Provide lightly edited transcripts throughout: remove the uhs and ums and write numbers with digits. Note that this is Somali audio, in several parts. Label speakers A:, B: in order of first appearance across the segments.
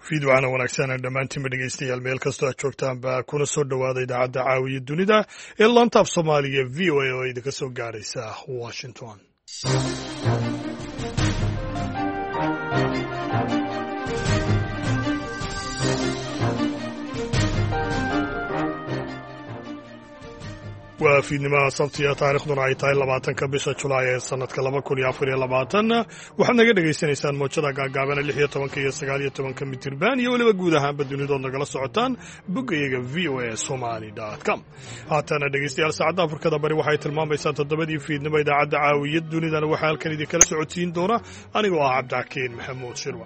A: fiidwacana wanaagsan dhammaantiinba dhegeystayaal meel kastoo aad joogtaanba kuna soo dhowaada idaacadda caawiya dunida ee laantaaf soomaaliga v o a oo idinka soo gaadhaysa washington. waa fiidnimaha sabtiya taarikhduna ay tahay 20 bisha Julaay ee sanadka 2024 waxaad naga dhegaysanaysaan moojada gaagaaban 16 iyo 19 mitirban iyo waliba guud ahaanba dunidood nagala socotaan boggayaga voasomali.com. haatana dhegeystayaal saacadda Afrikada bari waxay tilmaamaysaa 7 fiidnimo idaacadda caawiyad dunidana waxaa halkan idin kala socodsiin doona anigoo ah Cabdaakiin Maxamuud Shirwa.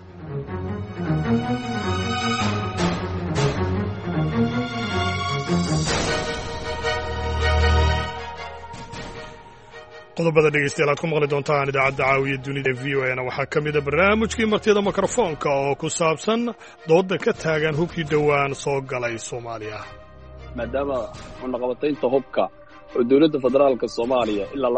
A: qodobada dhegeystayaal aad ku maqli doontaan idaacadda caawiya dunida v o a waxaa ka mid a barnaamijkii martida mikrofoonka oo ku saabsan dooda ka taagan hubkii dhowaan soo galay Soomaaliya.
B: maadaama cunaqabataynta hubka oo dowladda federaalka Soomaaliya ilaa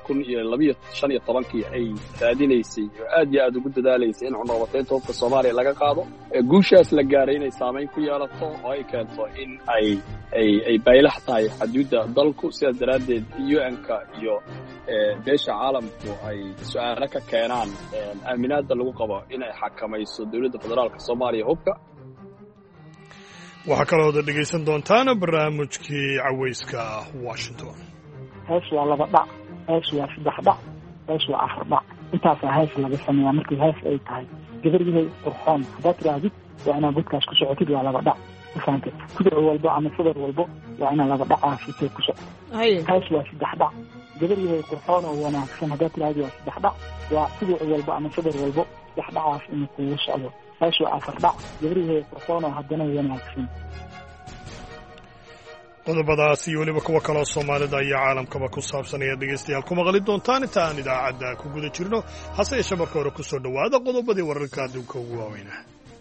B: 2015 ay raadinaysay oo aad iyo aad ugu dadaalaysay in cunaqabataynta hubka Soomaaliya laga qaado guushaas la gaaray inay saameyn ku yeelato oo ay keento in ay baylax tahay xuduudda dalku sidaas daraadeed UN-ka iyo beesha caalamku ay su'aalo ka keenaan aaminaadda lagu qabo inay xakamayso dowladda federaalka Soomaaliya hubka.
A: waxaa kaloo dhegaysan doontaan barnaamijkii cawayska Washington.
C: hees waa 2 dhac, hees waa 3 dhac, hees waa 4 dhac. intaasaa hees laga sameeyaa markii hees ay tahay gabaryahay qurxoon haddaad tirahdid waa inaad godkaas ku socotid waa 2 dhac. fahamtay kudur walbo ama sadar walbo waa inaad 2 dhac sitay ku socoto. hees waa 3 dhac, gabaryahay qurxoon oo wanaagsan haddaad tirahdid waa 3 dhac, waa kudur walbo ama sadar walbo 3 dhacaas inuu kugu socdo. hees waa 4 dhac, gabaryahay qurxoon oo haddana wanaagsan.
A: qodobadaas iyo weliba kuwa kaloo Soomaalida iyo caalamkaba ku saabsan ayaa dhegeystayaal ku maqli doontaan inta aan idaacadda ku guda jirno. hase yeeshee marka hore ku soo dhowaada qodobadii wararka adduunka ugu waaweynaa.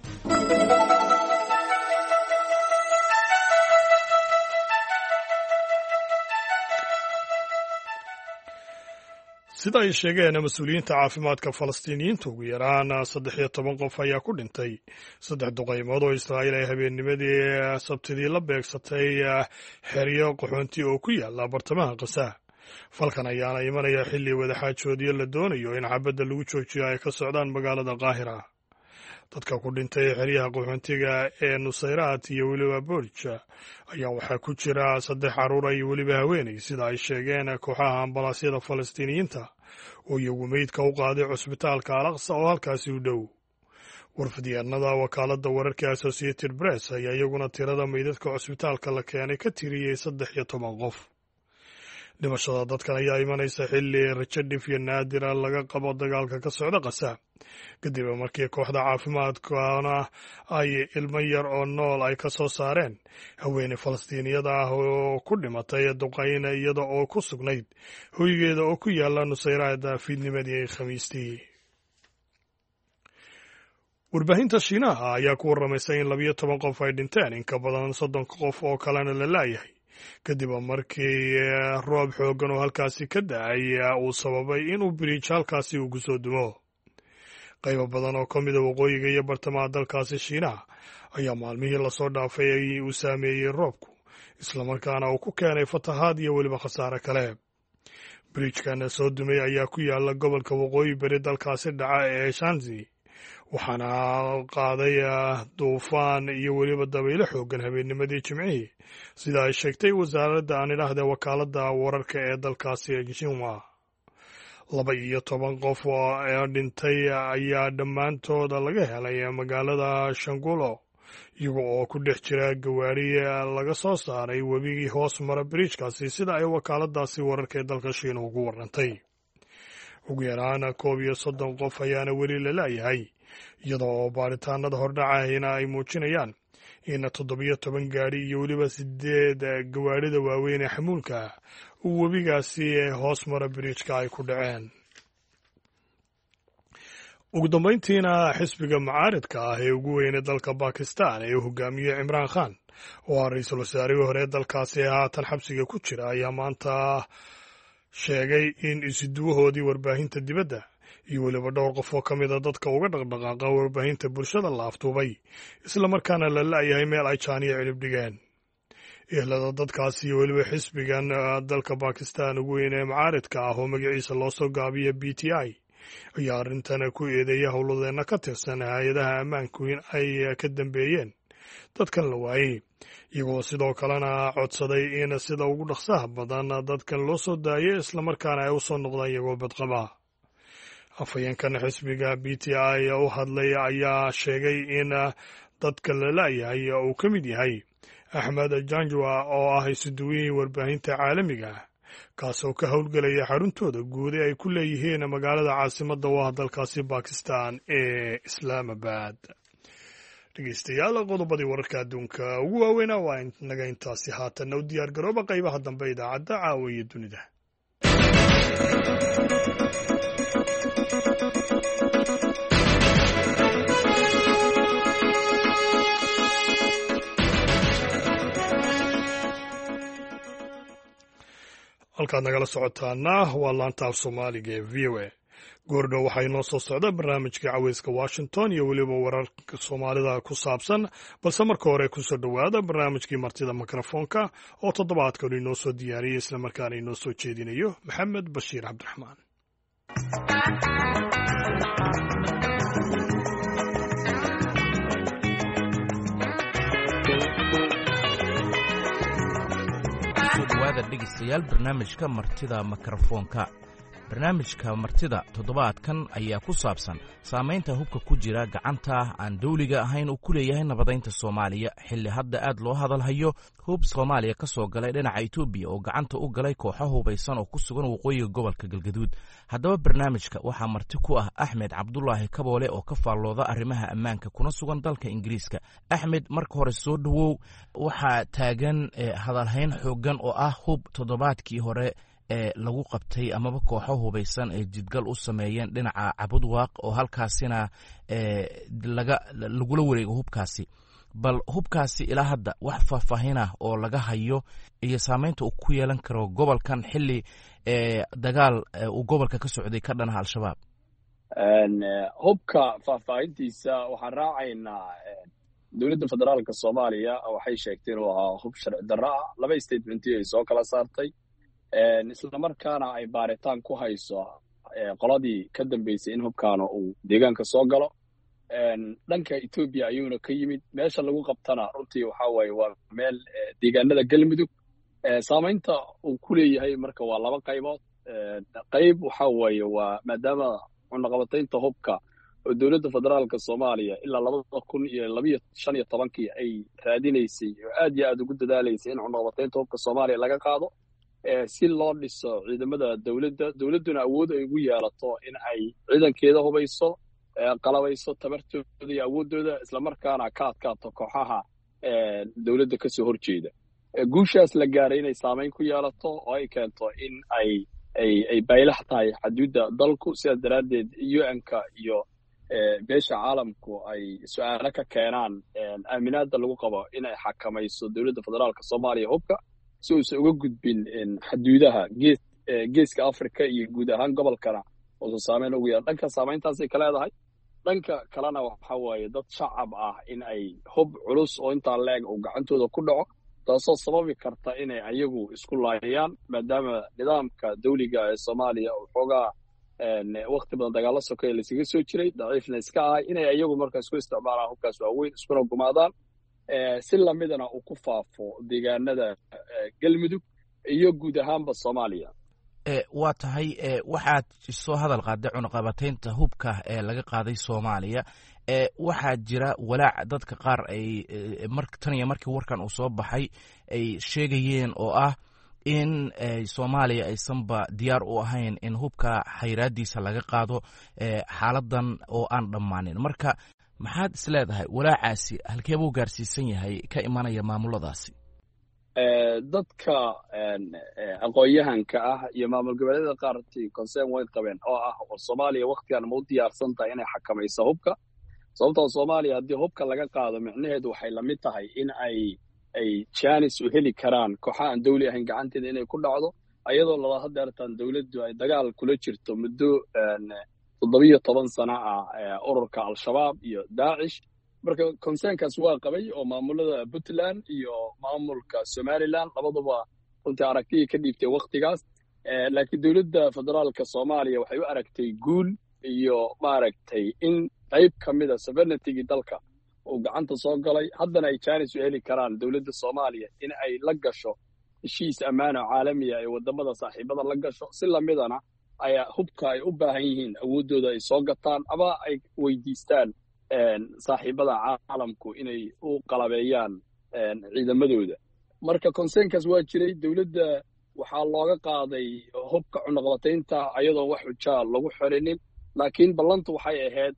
A: sida ay sheegeen mas-uuliyiinta caafimaadka Falastiiniyiinta ugu yaraan 13 qof ayaa ku dhintay 3 duqaymood oo Israa'iil ay habeennimadii Sabtidii la beegsatay xeryo qaxoonti oo ku yaala bartamaha Gaza. falkan ayaana imanaya xilli wadaxaajoodyo la doonayo in xabadda lagu joojiyo ay ka socdaan magaalada Qaahira. dadka ku dhintay xeryaha qaxoontiga ee Nusayraat iyo weliba Boorja ayaa waxaa ku jira 3 carruur iyo weliba haweeney sida ay sheegeen kooxaha ambalaasyada Falastiiniyiinta oo iyagu meydka u qaaday cusbitaalka Al-Aqsa oo halkaasi u dhow. warfidyaanada wakaaladda wararka Associated Press ayaa iyaguna tirada meydadka cusbitaalka la keenay ka tiriyey 13 qof. dhimashada dadkan ayaa imanaysa xilli rajo dhif iyo naadira laga qabo dagaalka ka socda Gaza kadib markii kooxda caafimaadkana ay ilmo yar oo nool ay ka soo saareen haweeney Falastiiniyada ah oo ku dhimatay duqayn iyada oo ku sugnayd hoygeeda oo ku yaala Nusayraad fiidnimadii Khamiistii. warbaahinta Shiinaha ayaa ku warramaysa in 12 qof ay dhinteen in ka badan 30 qof oo kalena la laayahay kadib markii roob xooggan oo halkaasi ka da'ay uu sababay inuu biriij halkaasi ugu soo dumo. qaybo badan oo ka mid ah waqooyiga iyo bartamaha dalkaasi Shiinaha ayaa maalmihii lasoo dhaafay uu saameeyey roobku islamarkaana uu ku keenay fatahaad iyo weliba khasaare kale. biriijkan soo dumay ayaa ku yaala gobolka waqooyi bari dalkaasi dhaca ee Shanxi waxaana qaaday duufaan iyo weliba dabaylo xooggan habeennimadii Jimcihii sida ay sheegtay wasaaradda aan idhaahdee wakaaladda wararka ee dalkaasi Xinhua. 12 qof oo dhintay ayaa dhammaantooda laga helay magaalada Shangulo iyaga oo ku dhex jira gawaari laga soo saaray webigii hoos mara biriijkaasi sida ay wakaaladdaasi wararka ee dalka Shiina ugu warrantay. ugu yaraan 31 qof ayaana weli la laayahay iyadoo baaritaanada hordhacayna ay muujinayaan in 17 gaari iyo weliba 8 gawaarida waaweyn ee xamuulka uu webigaasi hoos mara biriijka ay ku dhaceen. ugu dambayntiina xisbiga mucaaridka ah ee ugu weyn ee dalka Bakistan ee hogaamiye Imran Khan oo ra'iisul wasaarihii hore dalkaasi haatan xabsiga ku jira ayaa maanta sheegay in isuduwahoodii warbaahinta dibadda iyo weliba dhowr qof oo ka mid a dadka uga dhaqdhaqaaqa warbaahinta bulshada la afduubay islamarkaana la la'yahay meel ay jaaniyo cilib dhigeen. ehlada dadkaas iyo weliba xisbigan dalka Bakistan ugu weyn ee mucaaridka ah oo magaciisa loo soo gaabiyo BTI ayaa arrintan ku eedeeya howladeena ka tirsan hay-adaha ammaanku in ay ka dambeeyeen dadkan la waayey, iyagoo sidoo kalena codsaday in sida ugu dhaqsaha badan dadkan loo soo daayo islamarkaana ay u soo noqdaan iyagoo badqaba. afhayeenkan xisbiga BTI u hadlay ayaa sheegay in dadka la la'yahay uu ka mid yahay Axmed Janjwa oo ah isuduwihii warbaahinta caalamiga ah kaasoo ka howlgelaya xaruntooda guud ee ay ku leeyihiin magaalada caasimadda u ah dalkaasi Bakistan ee Islamabad. dhegeystayaal qodobadii wararka adduunka ugu waaweynaa waa inaga intaasi haatanna u diyaar garooba qaybaha dambe idaacadda caawa iyo dunida. halkaad nagala socotaana waa laanta af soomaaliga ee VOA. goordhow waxaa inoo soo socda barnaamijka caweyska Washington iyo weliba wararka Soomaalida ku saabsan, balse marka hore kusoo dhowaada barnaamijkii martida mikrofoonka oo toddobaadkan inoo soo diyaariyey islamarkaana inoo soo jeedinayo Maxamed Bashiir Cabdiraxmaan.
D: dhegeystayaal barnaamijka martida mikrofoonka. barnaamijka martida toddobaadkan ayaa ku saabsan saamaynta hubka ku jira gacanta aan dawliga ahayn uu ku leeyahay nabadaynta Soomaaliya xilli hadda aad loo hadalhayo hub Soomaaliya ka soo galay dhinaca Itoobiya oo gacanta u galay kooxo hubaysan oo ku sugan waqooyiga gobolka Galgaduud. haddaba barnaamijka waxaa marti ku ah Axmed Cabdulaahi Kaboole oo ka faallooda arrimaha ammaanka kuna sugan dalka Ingiriiska. Axmed, marka hore soo dhawow. waxaa taagan hadalhayn xoogan oo ah hub toddobaadkii hore lagu qabtay amaba kooxo hubaysan ee jidgal u sameeyeen dhinaca Cabudwaaq oo halkaasina lagula wareego hubkaasi. bal hubkaasi ilaa hadda wax faahfaahin ah oo laga hayo iyo saamaynta uu ku yeelan karo gobolkan xilli dagaal uu gobolka ka socday ka dhanaha al-shabaab.
B: hubka faahfaahintiisa waxaan raacaynaa dowladda federaalka Soomaaliya waxay sheegtay inuu ahaa hub sharci darro ah. laba statement ay soo kala saartay isla markaana ay baaritaan ku hayso qoladii ka dambeysay in hubkaana uu deegaanka soo galo. dhanka Itoobiya ayuuna ka yimid. meesha lagu qabtana runtii waxa waaye waa meel deegaanada Galmudug. saamaynta uu ku leeyahay marka waa laba qaybood. qayb waxa waaye waa maadaama cunaqabataynta hubka oo dowladda federaalka Soomaaliya ilaa 2015 ay raadinaysay oo aad iyo aad ugu dadaalaysay in cunaqabataynta hubka Soomaaliya laga qaado si loo dhiso ciidamada dowladduna awood ay ugu yeelato in ay ciidankeeda hubayso, qalabayso tabartooda iyo awoodooda, isla markaana ka adkaato kooxaha dowladda ka soo horjeeda. guushaas la gaaray inay saamayn ku yeelato oo ay keento in ay baylax tahay xuduudda dalku. sidaas daraaddeed UN-ka iyo beesha caalamku ay su'aalo ka keenaan aaminaadda lagu qabo in ay xakamayso dowladda federaalka Soomaaliya hubka si uusan uga gudbin xuduudaha geeska Afrika iyo guud ahaan gobolkana oo saameyn ugu yeelan. dhanka saamayntaasay ka leedahay. dhanka kalena waxa waaye dad shacab ah in ay hub culus oo intaa leeg uu gacantooda ku dhaco, taasoo sababi karta inay ayagu isku laayaan maadaama nidaamka dawliga ee Soomaaliya uu xoogaa waqti badan dagaalo sokeeye laisaga soo jiray, daciifna iska ahay, inay ayagu markaas ku isticmaalaan hubkaas waaweyn iskuna gumaadaan si lamidana uu ku faafo deegaanada Galmudug iyo guud ahaanba Soomaaliya.
D: waa tahay waxaad soo hadal qaaday cunaqabataynta hubka ee laga qaaday Soomaaliya. waxaa jira walaac dadka qaar ay tan iyo markii warkan uu soo baxay ay sheegayeen oo ah in Soomaaliya aysanba diyaar u ahayn in hubka xayraadiisa laga qaado xaaladan oo aan dhammaanin. marka maxaad is leedahay walaacaasi halkee buu gaarsiisan yahay ka imanaya maamuladaasi?
B: dadka aqoon-yahanka ah iyo maamul goboleedyada qaartii concern way qabeen oo ah Soomaaliya waqtigan ma u diyaarsan tahay inay xakamayso hubka. sababtoo Soomaaliya haddii hubka laga qaado micnaheedu waxay la mid tahay in ay chance u heli karaan kooxaha aan dawli ahayn gacanteeda inay ku dhacdo, ayadoo laba hadeertan dawladdu ay dagaal kula jirto muddo 17 sano ururka al-shabaab iyo daacish. marka concernkaas waa qabay oo maamulada Puntland iyo maamulka Somaliland labaduba runtii aragtiyay ka dhiibtay waqtigaas. laakiin dowladda federaalka Soomaaliya waxay u aragtay guul iyo maaragtay in qayb ka mid ah sovereignty-ga dalka oo gacanta soo galay, haddana ay chance u heli karaan dowladda Soomaaliya in ay la gasho heshiis ammaan oo caalami ah ee wadamada saaxiibada la gasho, si lamidana ay hubka ay u baahan yihiin awoodooda ay soo gataan ama ay weydiistaan saaxiibada caalamku inay u qalabeeyaan ciidamadooda. marka concernkaas waa jiray. dowladda waxaa looga qaaday hubka cunaqabataynta ayadoo wax xujaa lagu xorinin, laakiin ballantu waxay ahayd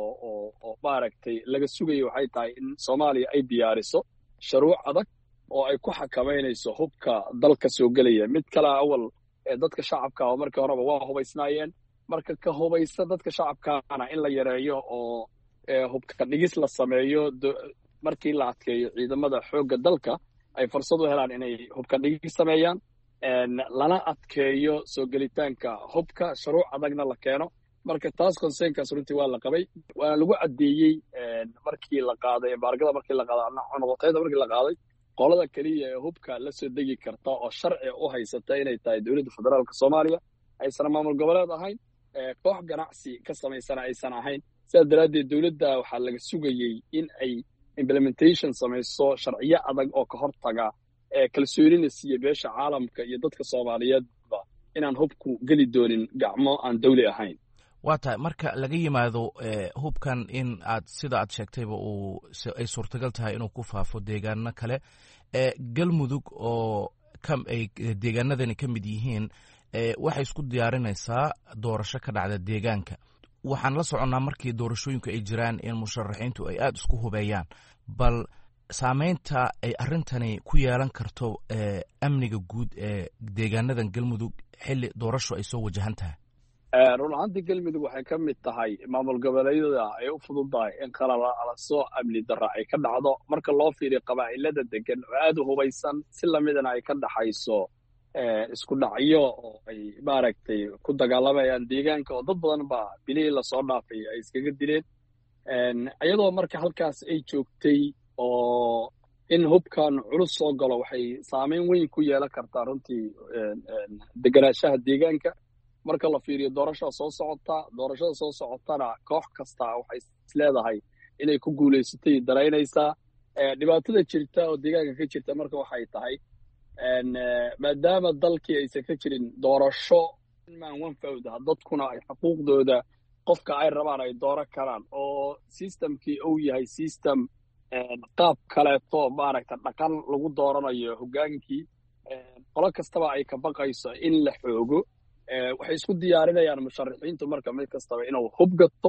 B: oo maaragtay laga sugayo waxay tahay in Soomaaliya ay diyaariso shuruuc adag oo ay ku xakameynayso hubka dalka soo gelaya. mid kale awal dadka shacabka oo markii horeba waa hubaysnaayeen, marka ka hubaysa dadka shacabkaana in la yareeyo oo hubka dhigis la sameeyo. markii la adkeeyo ciidamada xoogga dalka ay fursad u helaan inay hubka dhigis sameeyaan, lana adkeeyo soo gelitaanka hubka, shuruuc adagna la keeno. marka taas concernkaas runtii waa la qabay, waana lagu caddeeyey markii la qaaday embargada, markii la qaaday cunaqabataynta, markii la qaaday qolada keliya ee hubka la soo degi karta oo sharci u haysata inay tahay dowladda federaalka Soomaaliya, aysan maamul goboleed ahayn, koox ganacsi ka samaysana aysan ahayn. sidaas daraaddeed dowladda waxaa laga sugayey in ay implementation samayso sharciyo adag oo ka hortaga kalsoonina siiya beesha caalamka iyo dadka Soomaaliyeedba inaan hubku geli doonin gacmo aan dawli ahayn.
D: waa tahay marka laga yimaado hubkan in aad sida aad sheegtayba ay suurtagal tahay inuu ku faafo deegaano kale, galmudug oo ay deegaanadani ka mid yihiin waxay isku diyaarinaysaa doorasho ka dhacda deegaanka. waxaan la soconnaa markii doorashooyinku ay jiraan in musharaxiintu ay aada isku hubeeyaan, bal saamaynta ay arrintani ku yeelan karto amniga guud ee deegaanadan galmudug xilli doorasho ay soo wajahan tahay.
B: run ahaantii galmudug waxay ka mid tahay maamul goboleedyada ay u fududahay in qalalaso amni darra ay ka dhacdo marka loo fiiriyo qabaa'ilada degan oo aada u hubaysan, si lamidana ay ka dhaxayso isku dhacyo oo ay maaragtay ku dagaalamayaan deegaanka oo dad badan baa bilihii lasoo dhaafay ay iskaga dileen. iyadoo marka halkaas ay joogtay oo in hubkan culus soo galo waxay saameyn weyn ku yeelan kartaa runtii deganaanshaha deegaanka. marka la fiiriyo doorashada soo socotana koox kasta waxay isleedahay inay ku guulaysatay daraynaysaa. dhibaatada jirta oo deegaanka ka jirta marka waxay tahay maadaama dalkii aysan ka jirin doorasho manfawda, dadkuna ay xuquuqdooda qofka ay rabaan ay dooran karaan, oo systemkii uu yahay system qaab kaleeto maaragta dhaqan lagu dooranayo hogaankii, qolo kastaba ay ka baqayso in la xoogo. waxay isku diyaarinayaan musharaxiintu marka mid kastaba inuu hub gato.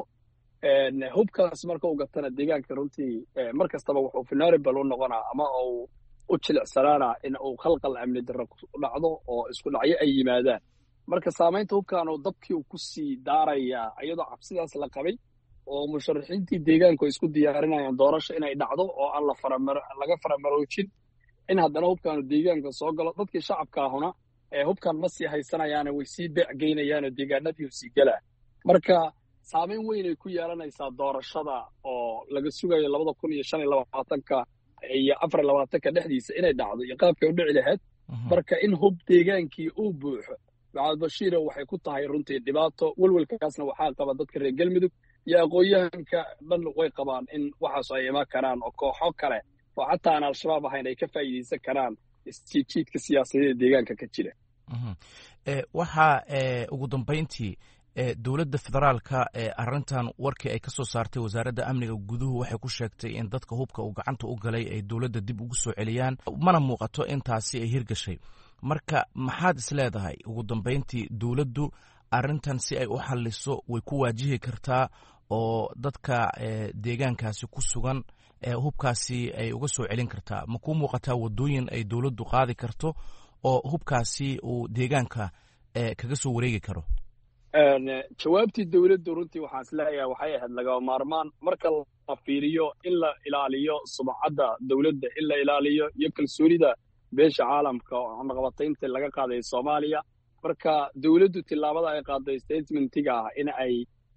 B: hubkaas marka uu gatana deegaanka runtii mar kastaba wuxuu vulnerable u noqonaa ama uu u jilicsanaana in uu khalqal amni darro ku dhacdo oo isku dhacyo ay yimaadaan. marka saamaynta hubkan uu dabkii uu ku sii daarayaa iyadoo cabsidaas la qabay oo musharaxiintii deegaanku ay isku diyaarinayaan doorasho inay dhacdo oo aan laga faramaroojin in haddana hubkaanu deegaanka soo galo. dadkii shacabka ahuna hubkan ma sii haysanayaane way sii beecgeynayaanoo deegaanadii sii galaa. marka saamayn weyn ay ku yeelanaysaa doorashada oo laga sugayo 2025 iyo 24 dhexdiisa inay dhacdo iyo qaabkay u dhici lahayd. marka in hub deegaankii uu buuxo Maxamed Bashiir waxay ku tahay runtii dhibaato. walwalkaasna waxaa qaba dadka reer galmudug iyo aqoonyahanka dhan way qabaan in waxaas ay imaan karaan oo kooxo kale oo xataa aan al-shabaab ahayn ay ka faa'iidaysan karaan isjiidka siyaasadeed deegaanka ka jira.
D: waxaa ugu dambayntii dowladda federaalka arrintan warkii ay ka soo saartay wasaaradda amniga guduhu waxay ku sheegtay in dadka hubka uu gacanta u galay ay dowladda dib ugu soo celiyaan, mana muuqato intaasi ay hirgashay. marka maxaad is leedahay ugu dambayntii dowladdu arrintan si ay u xalliso way ku waajihi kartaa oo dadka deegaankaasi ku sugan hubkaasi ay uga soo celin kartaa? ma kuu muuqataa waddooyin ay dowladdu qaadi karto oo hubkaasi uu deegaanka kaga soo wareegi karo?
B: jawaabtii dowladdu runtii waxaan isleeyahay waxay ahayd lagama maarmaan marka la fiiriyo in la ilaaliyo sumcadda dowladda, in la ilaaliyo iyo kalsoonida beesha caalamka oo cunaqabataynta laga qaaday Soomaaliya. marka dowladdu tillaabada ay qaaday statementiga ah in ay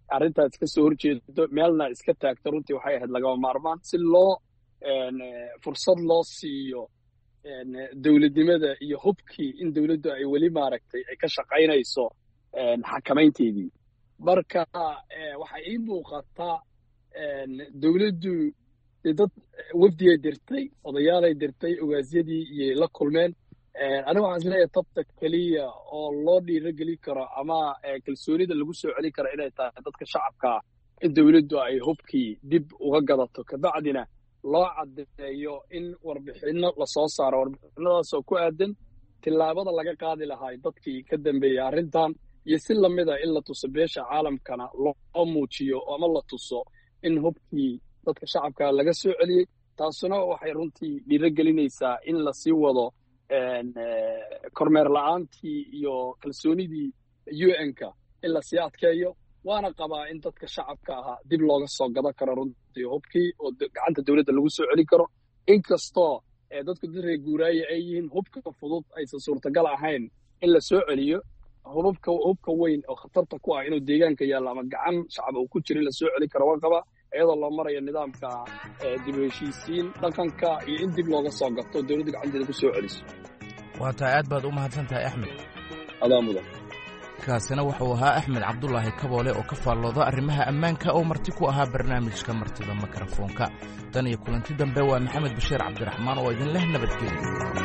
B: arrintaas ka soo horjeedo meelna iska taagto runtii waxay ahayd lagama maarmaan si loo fursad loo siiyo dowladnimada iyo hubkii in dowladdu ay weli maaragtay ay ka shaqaynayso xakamaynteedii. marka waxay ii muuqataa dowladdu dad wafdigay dirtay, odayaalay dirtay, ogaasyadii iyo la kulmeen. aniga waxaan isleeyahay tabta keliya oo loo dhiirogeli karo ama kalsoonida lagu soo celin karo inay tahay dadka shacabka in dowladdu ay hubkii dib uga gadato, kabacdina loo caddeeyo in warbixinno lasoo saaro, warbixinadaasoo ku aadan tillaabada laga qaadi lahaa dadkii ka dambeeyey arrintan, iyo si lamida in la tuso beesha caalamkana loo muujiyo ama la tuso in hubkii dadka shacabka laga soo celiyey. taasuna waxay runtii dhiirogelinaysaa in lasii wado kormeer la-aantii iyo kalsoonidii UN-ka in lasii adkeeyo. waana qabaa in dadka shacabka ahaa dib looga soo gadan karo runtii hubkii oo gacanta dowladda lagu soo celin karo, inkastoo dadku dad reer guuraaye ay yihiin hubka fudud aysan suurtagal ahayn in la soo celiyo. hubka weyn oo khatarta ku ah inuu deegaanka yaallo ama gacan shacab uu ku jira in la soo celin karo waa qabaa, iyadoo loo marayo nidaamka dib u heshiisiin dhaqanka iyo in dib looga soo gato dowladda gacanteeda ku soo celiso.
D: waa tahay aad baad u mahadsan tahay Axmed.
B: adaa mudan.
D: kaasina wuxuu ahaa Axmed Cabdulaahi Kaboole oo ka faallooda arrimaha ammaanka oo marti ku ahaa barnaamijka martida makarafoonka. tan iyo kulanti dambe waa Maxamed Bashiir Cabdiraxmaan oo idin leh nabadgelyo.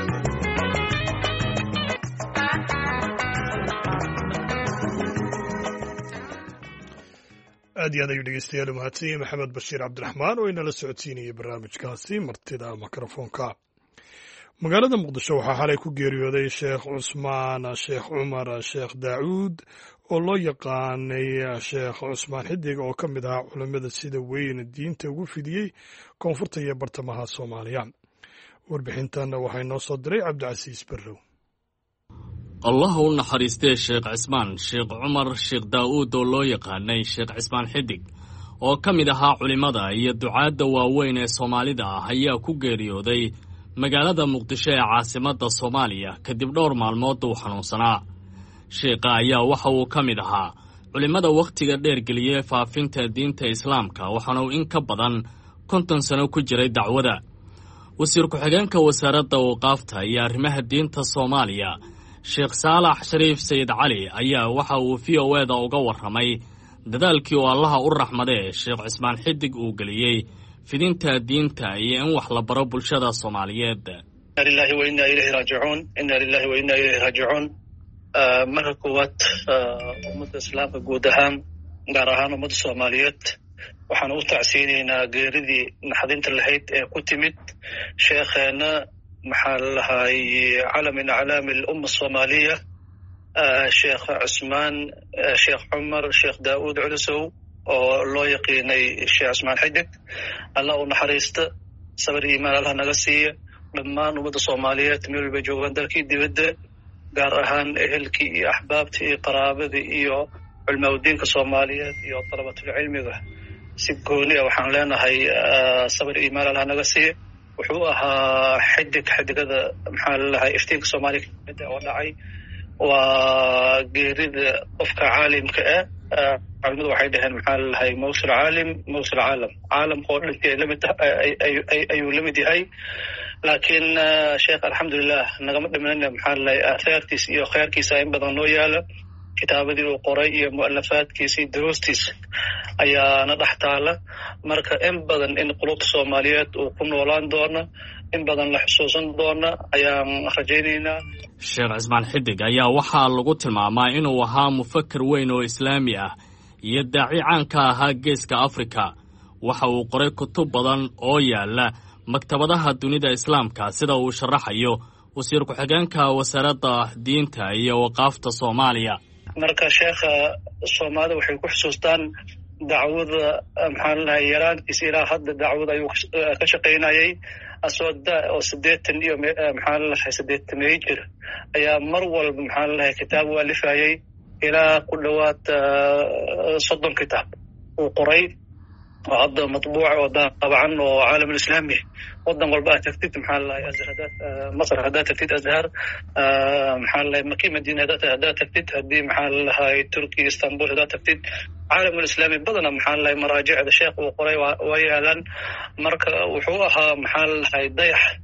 A: aad iyo aad ayuu dhegeystayaal u mahadsan yahay maxamed bashiir cabdiraxmaan oo inala socodsiinayay barnaamijkaasi martida makarafoonka. magaalada muqdisho waxaa xalay ku geeriyooday sheekh cusmaan sheekh cumar sheekh daa'uud oo loo yaqaanay sheekh cusmaan xidig oo ka mid ahaa culammada sida weyn diinta ugu fidiyey koonfurta iyo bartamaha Soomaaliya. warbixintan waxay noo soo diray cabdicasiis barrow.
E: allah u naxariistay sheekh cismaan sheekh cumar sheekh daa'uud oo loo yaqaanay sheekh cismaan xidig oo ka mid ahaa culimmada iyo ducaadda waaweyn ee Soomaalida ah ayaa ku geeriyooday magaalada muqdisho ee caasimadda Soomaaliya kadib dhowr maalmood uu xanuunsanaa. sheekha ayaa waxa uu ka mid ahaa culimmada wakhtiga dheer geliyey faafinta diinta islaamka, waxaana uu in ka badan 50 sano ku jiray dacwada. wasiir ku-xigeenka wasaaradda waqaafta iyo arrimaha diinta Soomaaliya sheekh saalax shariif sayid cali ayaa waxa uu VOAda uga warramay dadaalkii oo allaha u raxmadee sheekh cismaan xidig uu geliyey fidinta diinta iyo in wax la baro bulshada Soomaaliyeed.
F: inna lillahi wa inna ilayhi raaji'uun, inna lillahi wa inna ilayhi raaji'uun. marka koowaad ummadda islaamka guud ahaan, gaar ahaan ummadda Soomaaliyeed, waxaan u tacsiinaynaa geeridii naxdinta lahayd ee ku timid sheekheena maxaa la lahay calam min aclaami al-umma Soomaaliya, sheekh cusmaan sheekh cumar sheekh daa'uud culusow oo loo yaqiinay sheekh cusmaan xidig. allah u naxariista, sabir iyo iimaan allah naga siiya. dhammaan ummadda Soomaaliyeed meel walba joogaan dalkii dibadda, gaar ahaan ehelkii iyo axbaabtii iyo qaraabadii iyo culamaaudiinka Soomaaliyeed iyo dalabatulcilmiga si gooni ah waxaan leenahay sabir iyo iimaan allah naga siiya. wuxuu ahaa xidigada maxaa lalahay iftiinka Soomaaliya oo dhacay. waa geerida qofka caalimka ah. culimadu waxay dhaheen maxaa lalahay mawsul caalim mawsul caalam, caalamka oo dhantii ayuu la mid yahay. laakiin sheekh alxamdulilah nagama dhimanina maxaa lalahay aahaartiisa iyo khayrkiisa in badan noo yaala. kitaabadii uu qoray iyo mu'alafaadkiisa iyo duruustiisa ayaana dhex taala. marka in badan in qulubta Soomaaliyeed uu ku noolaan doono, in badan la xusuusan doona ayaan rajaynaynaa.
E: sheekh cismaan xidig ayaa waxaa lagu tilmaamaa inuu ahaa mufakkir weyn oo islaami ah iyo daaci caan ka ahaa geeska Afrika. waxa uu qoray kutub badan oo yaala maktabadaha dunida islaamka, sida uu sharaxayo wasiir ku-xigeenka wasaaradda diinta iyo waqaafta Soomaaliya.
F: marka sheekha Soomaalida waxay ku xusuustaan dacwada maxaa lalahay yaraantiisa ilaa hadda dacwada ayuu ka shaqaynayay. asooda oo 80 iyo maxaa lalahay 80 jir ayaa mar walba maxaa lalahay kitaab u alifayay ilaa ku dhawaad 30 kitaab uu qoray. وهذا مطبوع طبعا وعالم الإسلامي وضم والباء تكتيت محل أزهر مصر هذا تكتيت أزهر محل مكي مدينة هذا تكتيت هدي محل هاي تركي اسطنبول هذا تكتيت عالم الإسلامي بدنا محل مراجع الشيخ وقري ويالن مركز وحوها محل هاي ضيح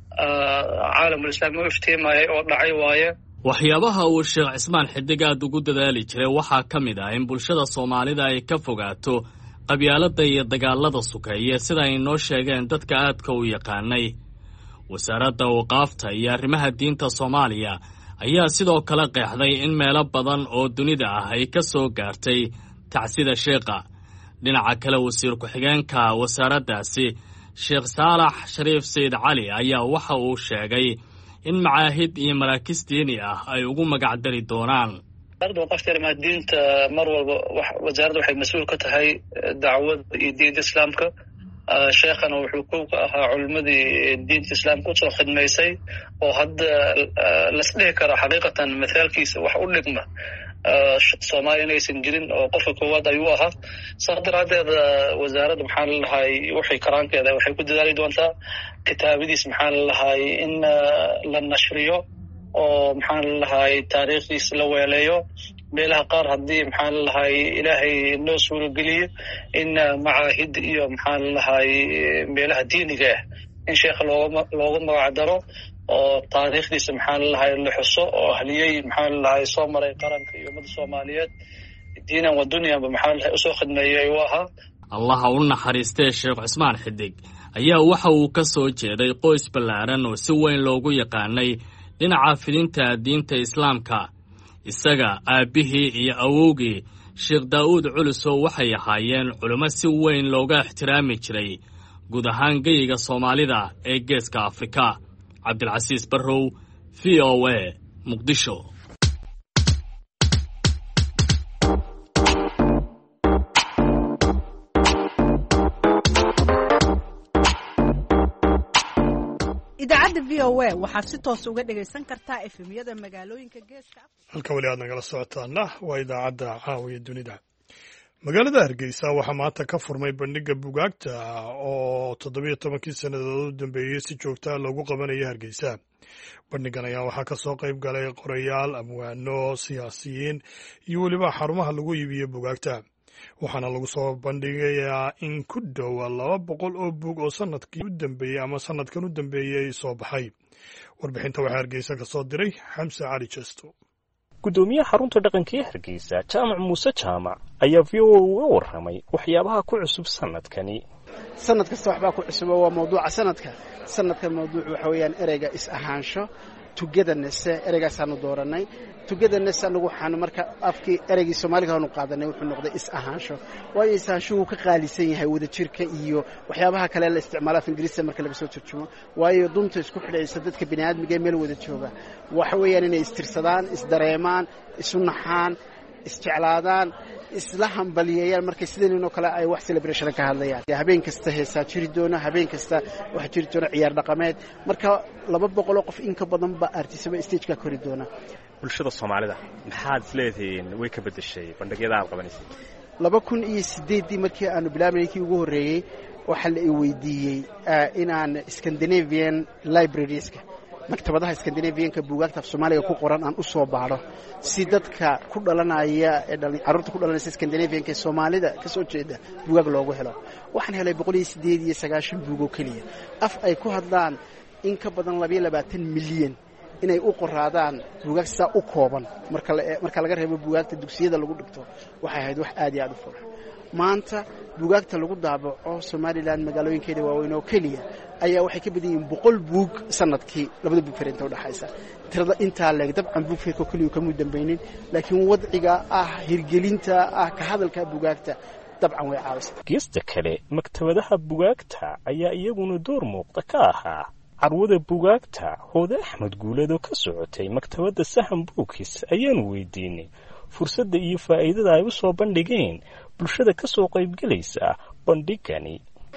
F: عالم الإسلامي وفتي ما وضعي وايه
E: waxyaabaha uu Sheekh Cismaan Xidig aad ugu dadaali jiray waxaa ka mid ah in bulshada Soomaalida ay ka fogaato qabyaaladda iyo dagaalada sukeeye sida ay noo sheegeen dadka aadka u yaqaanay wasaaradda waqaafta iyo arrimaha diinta Soomaaliya ayaa sidoo kale qeexday in meelo badan oo dunida ah ay ka soo gaartay tacsida sheekha dhinaca kale wasiir ku-xigeenka wasaaraddaasi Sheekh Saalax Shariif Sayd Cali ayaa waxa uu sheegay in macaahid iyo maraakiis diini ah ay ugu magac dari doonaan
F: برضو قفتر ما الدين مرة وزارة وحي مسؤول كتهاي دعوة الدين الإسلام ك شيخنا وحقوق علماء الدين الإسلام كتر خدمة يسي وهذا لسنه كرا حقيقة مثال كيس وحقول لك ما صومالي نيسن جرين وقف قوات أيوها صدر هذا وزارة محل هاي وحي كران كذا وحي كود ذلك دونتا كتابي دي محل هاي إن لن نشريه oo maxaan lahaay taariikhdiisa la weeleeyo meelaha qaar haddii maxaan lahaay ilaahay noo suurogeliyo in macaahid iyo maxaan lahaay meelaha diiniga ah in sheekha looga magac daro oo taariikhdiisa maxaan lahaay la xuso oo ahliyey maxaan lahaay soo maray qaranka iyo ummadda Soomaaliyeed diinan wa dunyaanba maxaan lahaay usoo khidmeeyay waaha
E: Allah u naxariistay Sheekh Cismaan Xidig ayaa waxa uu ka soo jeeday qoys ballaaran oo si weyn loogu yaqaanay dhinaca fidinta diinta islaamka isaga aabihii iyo awowgii Sheekh Daawud Culusow waxay ahaayeen culimo si weyn looga ixtiraami jiray guud ahaan geyiga Soomaalida ee geeska Afrika Cabdilcasiis Barrow VOA Muqdisho
G: idaacadda VOA waxaad si toos uga dhagaysan kartaa FM-yada magaalooyinka geeska
A: halka wali aad nagala socotaana waa idaacadda caawiya dunida magaalada Hargeysa waxaa maanta ka furmay bandhigga buugaagta oo 17 sannadood u dambeeyay si joogta loogu qabanayay Hargeysa bandhiggan ayaa waxaa ka soo qayb galay qorayaal amwaano siyaasiyiin iyo waliba xarumaha lagu iibiyo buugaagta waxaana lagu soo bandhigayaa in ku dhow 200 oo buug oo sanadkii u dambeeyay ama sanadkan u dambeeyay soo baxay warbixinta waxaa Hargeysa ka soo diray Xamse Cali Jesto
H: gudoomiyaha xarunta dhaqanka ee Hargeysa Jaamac Muuse Jaamac ayaa VOA uga warramay waxyaabaha ku cusub sanadkani
I: sanad kasta waxba ku cusub waa mawduuca sanadkan mawduucu waxa weeyaan ereyga is ahaansho togetherness ereygaasanu dooranay togetherness anagu waxaan marka afkii ereygii Soomaaliga aanu qaadanay wuxuu noqday is ahaansho waayo is ahaanshuhu ka qaalisan yahay wada jirka iyo waxyaabaha kale la isticmaalo af Ingiriisi marka laga soo turjumo waayo dunta isku xidhaysa dadka bini'aadmiga meel wada jooga waxa weeyaan inay istirsadaan isdareemaan isu naxaan isjeclaadaan isla hambaliyayaan markay sideenoo kale ay wax celebration ka hadlayaan habeen kasta heesaa jiri doona habeen kasta wax jiri doona ciyaar dhaqameed marka 200 qof in ka badan ba artisaba stage-ka kori doona
H: bulshada Soomaalida maxaad isleedahay way ka bedeshay bandhigyada aad qabanaysid
I: 2008 markii aanu bilaabnay kii ugu horeeyay waxa la weydiiyay inaan Scandinavian librarieska maktabadaha Scandinavian-ka buugaagta Soomaaliga ku qoran aan u soo baaro si dadka ku dhalanaya carruurta ku dhalanaysa Scandinavian-ka Soomaalida ka soo jeeda buugaag loogu helo waxaan helay 198 buug oo kaliya af ay ku hadlaan in ka badan 22 milyan inay u qoraadaan buugaag saa u kooban marka laga reebo buugaagta dugsiyada lagu dhigto waxay ahayd wax aad iyo aad u fudud maanta buugaagta lagu daabaco Somaliland magaalooyinkeeda waaweyn oo kaliya ayaa waxay ka badan yihiin 100 buug sanadkii labada buug fariinta u dhaxaysa tirada inta leeg dabcan buug feeko kaliya kama dambaynin laakiin wadciga hirgelinta ka hadalka buugaagta dabcan way caawisay
H: geesta kale maktabadaha buugaagta ayaa iyaguna door muuqda ka ahaa carwada buugaagta Hooda Axmed Guuleed oo ka socotay maktabada Sahan Bookis ayaan weydiinay fursadda iyo faa'iidada ay u soo bandhigeen bulshada ka soo qayb galaysa bandhigani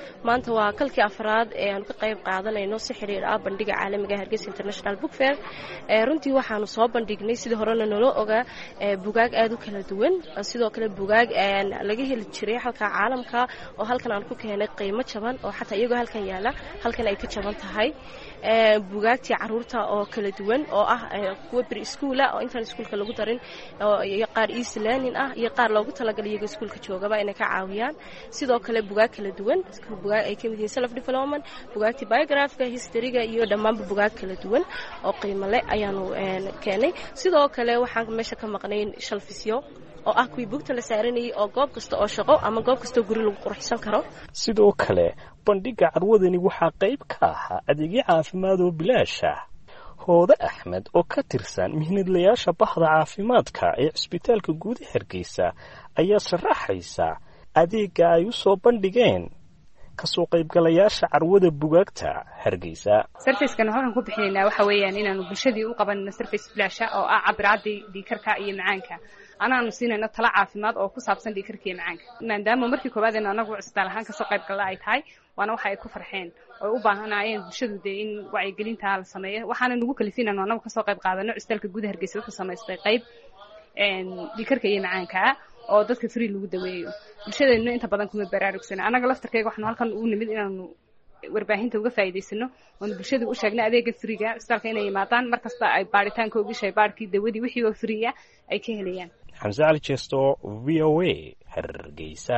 J: maanta waa kalkii afraad ee aan ka qayb qaadanayno si xiriir ah bandhiga caalamiga Hargeysa International Book Fair. Runtii waxaanu soo bandhignay sidii horena nolo ogaa buugaag aad u kala duwan, sidoo kale buugaag laga heli jiray halka caalamka oo halkan aan ku keenay qiimo jaban oo xataa iyagoo halkan yaala halkan ay ka jaban tahay. Buugaagtii caruurta oo kala duwan oo ah kuwa pre-school oo intaan iskuulka lagu darin iyo qaar easy learning ah iyo qaar loogu talagalay iyaga iskuulka joogaba inay ka caawiyaan. Sidoo kale buugaag kala duwan, buugaag ay ka mid yihiin self development, buugaagtii biography, historyga iyo dhammaan buugaag kala duwan oo qiimo leh ayaanu keenay. Sidoo kale waxaan meesha ka maqnayn shalfisyo oo ah kuwii buugta la saaranayay oo goob kasta oo shaqo ama goob kasta oo guri lagu qurxin karo.
H: sidoo kale bandhiga carwadani waxaa qayb ka ahaa adeegyo caafimaad oo bilaash ah. Hooda Axmed oo ka tirsan mihnadlayaasha bahda caafimaadka ee cisbitaalka guud ee Hargeysa ayaa sharaxaysa adeega ay u soo bandhigeen kasoo qaybgalayaasha carwada buugaagta Hargeysa.
K: Service-kan waxaan ku bixinaynaa waxa weeyaan inaanu bulshadii u qabanno service bilaash ah oo ah cabiraadii dhiigkarka iyo macaanka. anaanu siinayna talo caafimaad oo ku saabsan dhiigkarka iyo macaanka. maadaama markii koowaad anagu cisbitaal ahaan kasoo qaybgalay ay tahay waana waxa ay ku farxeen oo u baahanayeen bulshadu in wacyigelinta la sameeyo. waxaana nagu kalifinayna anagu kasoo qayb qaadano cisbitaalka guud Hargeysa wuxuu sameystay qayb dhiigkarka iyo macaanka oo dadka free lagu daweeyo. bulshadeena inta badan kuma baraarugsana. anaga laftarkeyga waxaan halkan ugu nimid inaanu warbaahinta uga faa'iideysano oo bulshada u sheegna adeega freega cisbitaalka inay yimaadaan markasta ay baaritaanka uga shaybaarkii dawadii wixii oo free ah ay ka helayaan.
H: Xamza Ali Jesto, VOA, Hargeysa.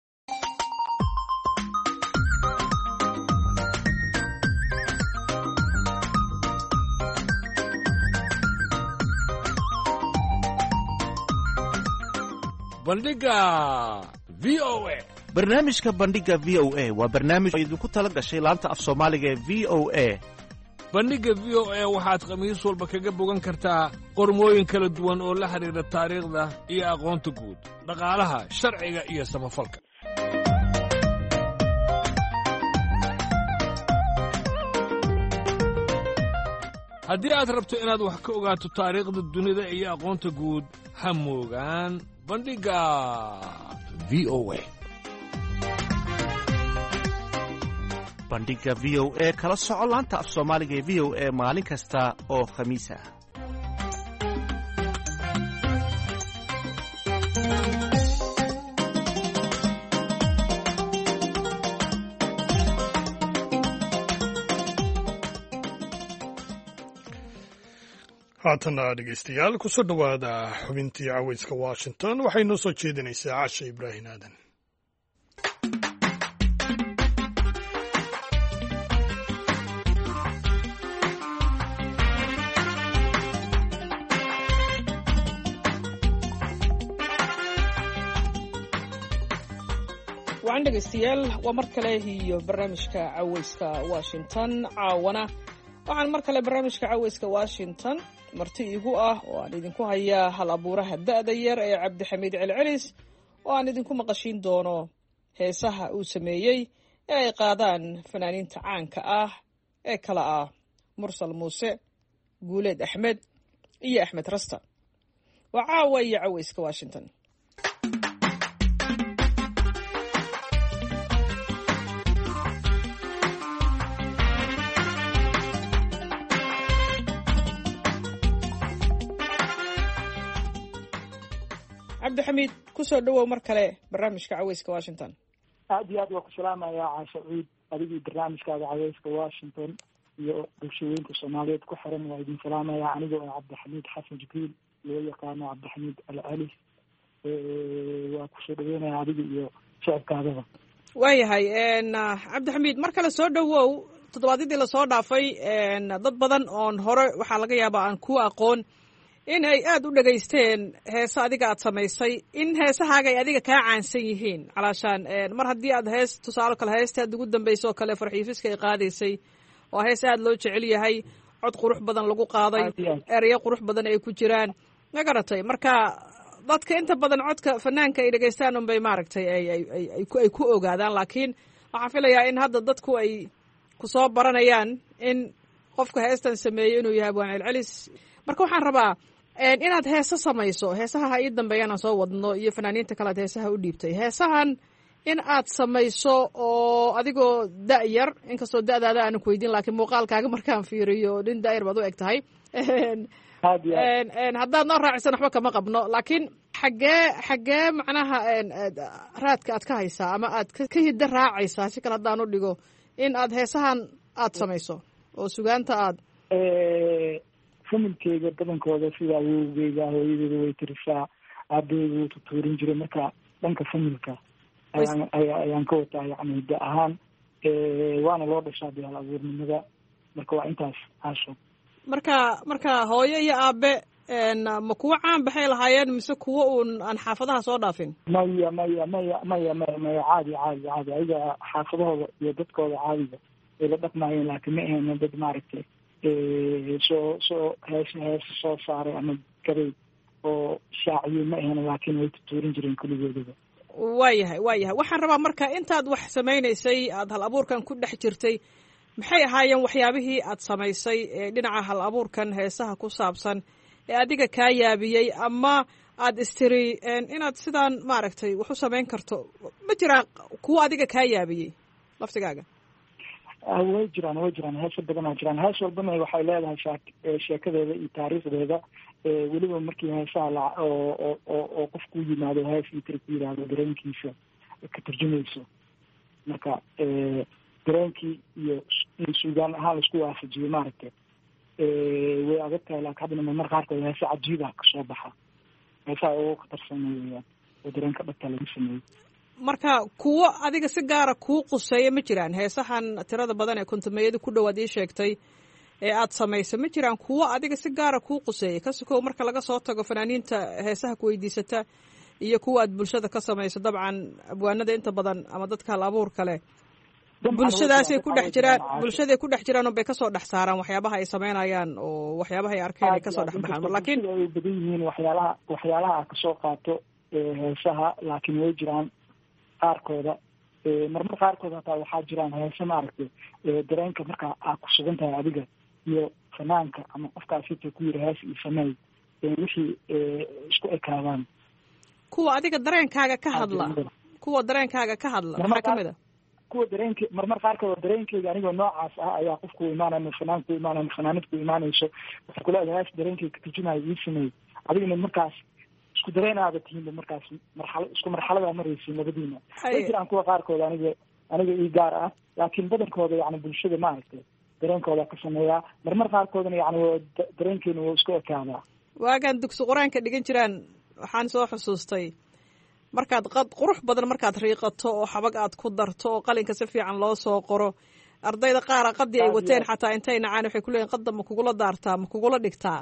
L: bandhiga VOA.
D: barnaamijka bandhiga VOA waa barnaamij idinku tala gashay laanta af Soomaaliga ee VOA.
L: bandhiga VOA waxaad khamiis walba kaga bogan kartaa qormooyin kala duwan oo la xiriira taariikhda iyo aqoonta guud, dhaqaalaha, sharciga iyo samafalka. haddii aad rabto inaad wax ka ogaato taariikhda dunida iyo aqoonta guud, ha moogaan bandhiga VOA.
D: bandhiga VOA kala soco laanta af Soomaaliga ee VOA maalin kasta oo khamiis ah.
A: haatana dhegaystayaal kusoo dhowaada xubintii cawayska Washington waxay noo soo jeedinaysaa Casha Ibraahin Aadan.
M: waxaan dhegaystayaal waa mar kale iyo barnaamijka cawayska Washington. caawana waxaan mar kale barnaamijka cawayska Washington marti igu ah oo aan idinku hayaa hal abuuraha da'da yar ee Cabdixamiid Celcelis oo aan idinku maqashiin doono heesaha uu sameeyey ee ay qaadaan fanaaniinta caanka ah ee kala ah Mursal Muuse, Guuleed Axmed iyo Axmed Rasta. waa caawa iyo cawayska Washington. cabdixamiid kusoo dhawow mar kale barnaamijka cawayska Washington.
C: aad iyo aad waa ku salaamayaa Caasha Ciid adigii barnaamijkaaga cawayska Washington iyo bulshooyinka Soomaaliyeed ku xiran waa idin salaamayaa aniga oo Cabdixamiid Xasan Jibriil loo yaqaano Cabdixamiid Celcelis. waa kusoo dhaweynayaa adiga iyo shacabkaadaba.
M: waayahay cabdixamiid mar kale soo dhawow. toddobaadyadii lasoo dhaafay dad badan oon hore waxaa laga yaabaa aan ku aqoon in ay aad u dhegaysteen heesa adiga aad samaysay, in heesahaaga ay adiga kaa caansan yihiin calaashaan mar haddii aad hees tusaale kale heesta aad ugu dambayso oo kale farxiifiska ay qaadaysay waa hees aad loo jecel yahay, cod qurux badan lagu qaaday, ereyo qurux badan ay ku jiraan, ma garatay? marka dadka inta badan codka fanaanka ay dhegaystaan unbay maaragtay ay ku ogaadaan, laakiin waxaan filayaa in hadda dadku ay ku soo baranayaan in qofka heestan sameeyey inuu yahay Abwaan Celcelis. marka waxaan rabaa inaad heeso samayso. heesaha ha ii dambeeyaan aan soo wadno iyo fanaaniinta kale aad heesaha u dhiibtay. heesahan in aad samayso oo adigoo da-yar inkastoo da-daada aanan ku weydiin laakiin muuqaalkaaga markaan fiiriyo nin da-yar baad u eg tahay haddaad noo raacisan waxba kama qabno laakiin xaggee macnaha raadka aad ka haysaa ama aad ka hidda raacaysaa si kale haddaan u dhigo in aad heesahan aad samayso oo sugaanta aad
C: familkeyga badankooda sida awowgeyga hooyadeeda way tirisaa aabaheyga wuu tutuurin jiray marka dhanka familka ayaan ka wataa yani hidda ahaan waana loo dhashaa biyaal abuurnimada marka waa intaas caasho
M: marka hooyo iyo aabe ma kuwo caan baxay lahaayeen mise kuwo uun aan xaafadaha soo dhaafin
C: maya caadi ayaga xaafadahooda iyo dadkooda caadiga ay la dhaqmaayeen laakiin ma ahayna dad maaragtay soo heesa soo saaray ama gaday oo shaaciyo ma ahayna laakiin way tutuurin jireen kulligoodaba
M: waayahay waxaan rabaa marka intaad wax samaynaysay aada hal abuurkan ku dhex jirtay maxay ahaayeen waxyaabihii aad samaysay ee dhinaca hal abuurkan heesaha ku saabsan ee adiga kaa yaabiyey ama aad istiri inaad sidaan maaragtay wax u samayn karto ma jiraa kuwo adiga kaa yaabiyey laftigaaga
C: way jiraan heesa badanaa jiraan hees walbana waxay leedahay sheekadeeda iyo taariikhdeeda weliba markii heesaha oo qofku yimaado hees iyo tiri ku yidhaahdo dareenkiisa ka turjumayso marka dareenkii iyo in suugaan ahaan laisku waafajiyo maaragtay way adag tahay laakiin haddana marmar qaarkood heesa cajiiba kasoo baxa heesaha ugu khatarsanay weyaan oo dareenka dhabta lagu sameeyey
M: marka kuwo adiga si gaara kuu quseeya ma jiraan heesahan tirada badan ee kontameeyada ku dhowaad ii sheegtay ee aad samayso ma jiraan kuwo adiga si gaara kuu quseeyay kasikow marka laga soo tago fanaaniinta heesaha ku weydiisata iyo kuwa aad bulshada ka samayso dabcan abwaanada inta badan ama dadka hal abuur kale bulshadaasay ku dhex jiraan bulshaday ku dhex jiraan bay kasoo dhex saaraan waxyaabaha ay samaynayaan oo waxyaabaha ay arkeen ay kasoo dhex baxaan laakiin
C: ay badan yihiin waxyaalaha aad kasoo qaato heesaha laakiin way jiraan qaarkooda marmar qaarkooda hataa waxaa jiraan heese maaragtay dareenka markaa aad ku sugan tahay adiga iyo fanaanka ama qofkaas inta ku yiri hees iyo sameey wixii isku ekaadaan
M: kuwa adiga dareenkaaga ka hadla maxaa kamid a
C: kuwa dareenka marmar qaarkood dareenkeyga anigoo noocaas ah ayaa qofku imaanaya fanaan ku imaanaya fanaanid ku imaanayso waxay kuleedahay hees dareenkeyga ka turjumayo ii sameey adigana markaas isku dareenaada tihiinba markaas isku marxalada maraysiin labadiina way jiraan kuwa qaarkood aniga ii gaar ah laakiin badankooda yani bulshada maaragtay dareenkooda ka sameeyaa marmar qaarkoodana yani dareenkeena wuu isku ekaadaa
M: waagaan dugsi qur-aanka dhigan jiraan waxaan soo xusuustay markaad qurux badan markaad riiqato oo xabag aad ku darto oo qalinka si fiican loo soo qoro ardayda qaara qadii ay wateen xataa intay nacaan waxay kuleeyihin qadda ma kugula daartaa ma kugula dhigtaa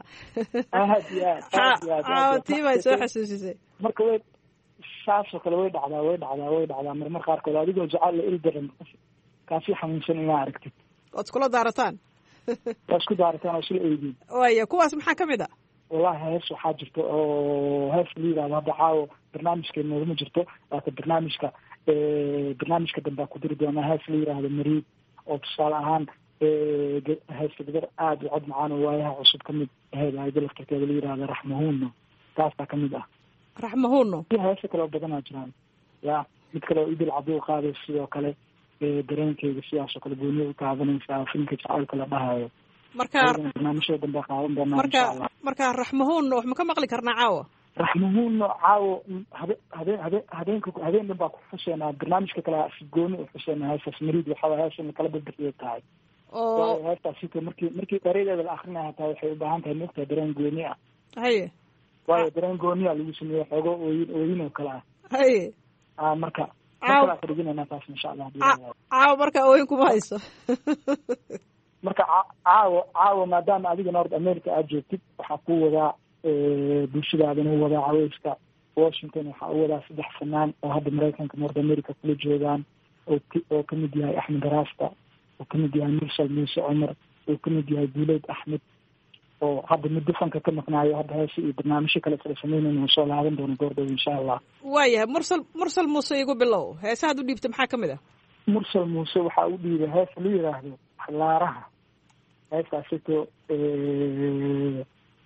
M: tii bay soo xasuusisay
C: marka way saasoo kale way dhacdaa marmar qaarkood adigoo jecel la ildaran kaasi xanuunsan inaa aragtid
M: waad iskula daarataan
C: waa isku daarataan oo isla eegin
M: waya kuwaas maxaa kamid a
C: wallahi hees waxaa jirta oo hees la yidhahdo hadda caawo barnaamijkeena noogama jirto lakin barnaamijka dambaa ku diri doonaa hees la yidhaahdo mariid oo tusaale ahaan heesta gabar aada u cod macaan oo waayaha cusub kamid aheyd ayada laftarkeeda la yidhahdo raxmahuno taasaa kamid ah
M: raxmahuno
C: heesa kale oo badanaa jiraan ya mid kale oo idil cabdi qaaday sidoo kale dareenkeyga sidaasoo kale gooniya u taabanaysaa filimka jacaylka la dhahayo barnaamijyada dambe qaadan doonaa insha allah
M: marka raxmahuno wax ma ka maqli karnaa caawa
C: raxmahuno caawo habeen dhan baa ku xuseenaa barnaamijka kale gooni u xuseenaa heesas mariid waxaa heesana kala badbaxiya tahay oo heestaasito markii dhereedeeda la akrinaya hataa waxay u baahan tahay moogtahay dareen gooni ah
M: haye
C: waayo dareen gooniya lagu sameeye xoogo ooyin oo kale ah
M: haye
C: marka markaa kadhiginayna taas insha allah
M: caawo marka ooyin kuma hayso
C: marka caawo maadaama adiga north america aad joogtid waxaa ku wadaa bulshadaadana u wadaa caweyska washington waxaa u wadaa 3 fanaan oo hadda maraykanka north america kula joogaan oo kamid yahay axmed raasta oo kamid yahay mursal muuse cumar oo kamid yahay duuleyd axmed oo hadda muddo fanka ka maqnaayo hadda heese iyo barnaamijyo kale kala sameynayna soo laaban doono goordhow insha allah
M: waayahay mursal muuse igu bilow heesahaad u dhiibta maxaa kamid ah
C: mursal muuse waxaa u dhiibay hees la yidhaahdo xalaaraha heestaasito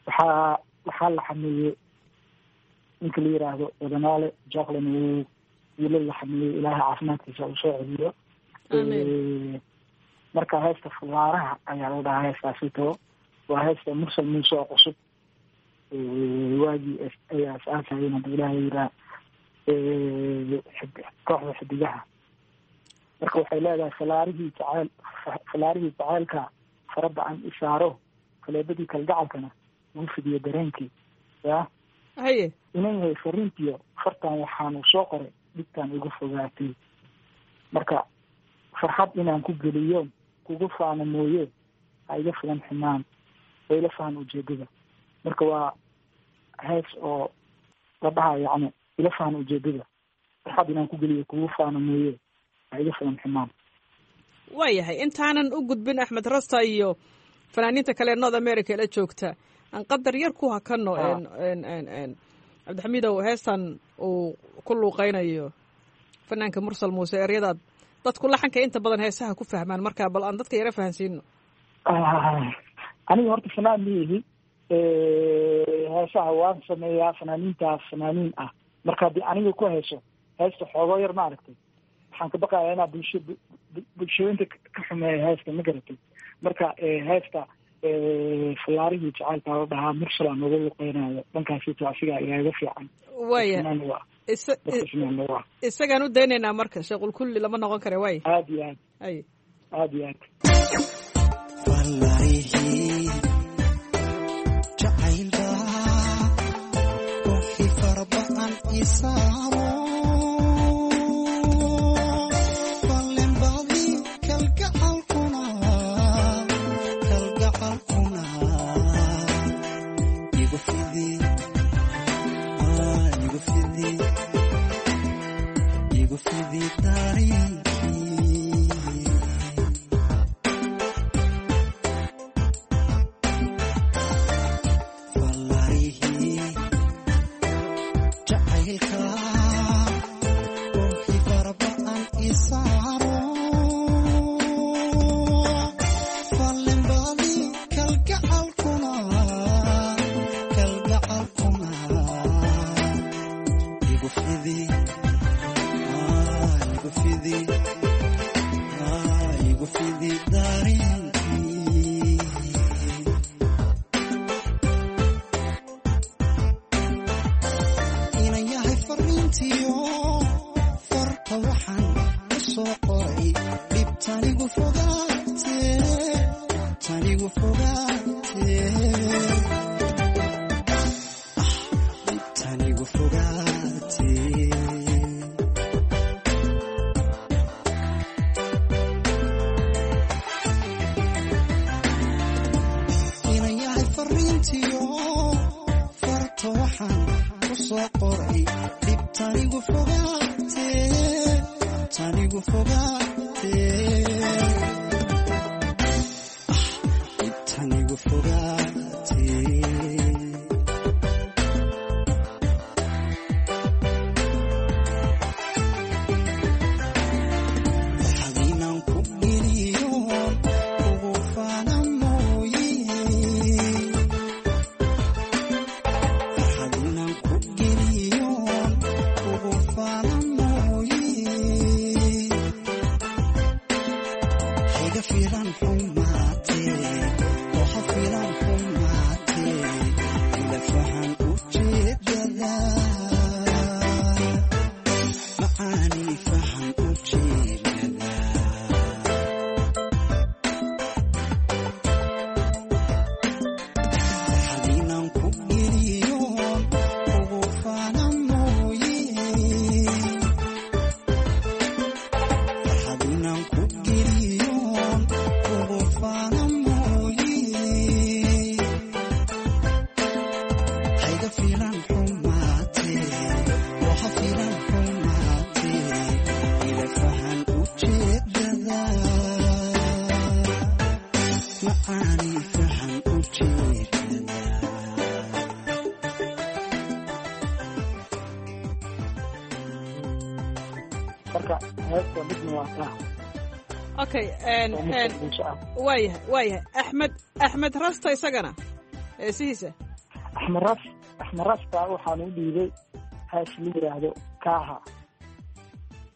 C: waxaa la xameeyey ninka la yidhaahdo odanaale jacklin wiilal la xamiyey ilaahay caafimaadkiisa uu soo celiyo. marka heesta fulaaraha ayaa la dhahaa heestaasito waa heesta mursal muuse oo cusub waagii ayaa is-aasayeen haduu ilaahay yiraa kooxda xidigaha. marka waxay leedahay falaarihii jaceylka farada aan isaaro faleebadii kalgacalkana ugu fidiyo dareenkii ya
M: haye
C: inan yahay fariintiyo fartan waxaanu soo qoray dhibtaan igu fogaatay. marka farxad inaan ku geliyo kugu faano mooye ha iga filan xumaan oo ila fahan ujeedada. marka waa hees oo la dhaha yacni ila fahan ujeedada, farxad inaan ku geliyo kugu faano mooye ha iga filan xumaan.
M: waayahay intaanan u gudbin Axmed Rasta iyo fanaaniinta kale North America la joogta aan qadar yar ku hakano Cabdixamiidow heestan uu ku luuqaynayo fanaanka Mursal Muuse eryadaad dadku laxanka inta badan heesaha ku fahmaan marka bal aan dadka yara fahansiino.
C: aniga horta fanaan miyihi heesaha waan sameeyaa fanaaniintaas fanaaniin ah marka haddii aniga ku heeso heesta xoogoo yar ma aragtay waxaan ka baqayaa inaa bulshooyinka ka xumeeya heesta ma garatay. marka heesta falaarihii jacaylka la dhahaa mursal aan uga luqeynayo dhankaasito asigaa igaaga fiican.
M: waaya isagaan u daynaynaa marka sheekul kulli lama noqon kare waay
C: aad iyo aad
M: ay
C: aad iyo aad
N: falaarihii jacaylka wixii farbaan isaaro
M: waayahay axmed rasta isagana heesihiisa
C: axmed rasta waxaan u dhiibay hees la yidhaahdo kaaha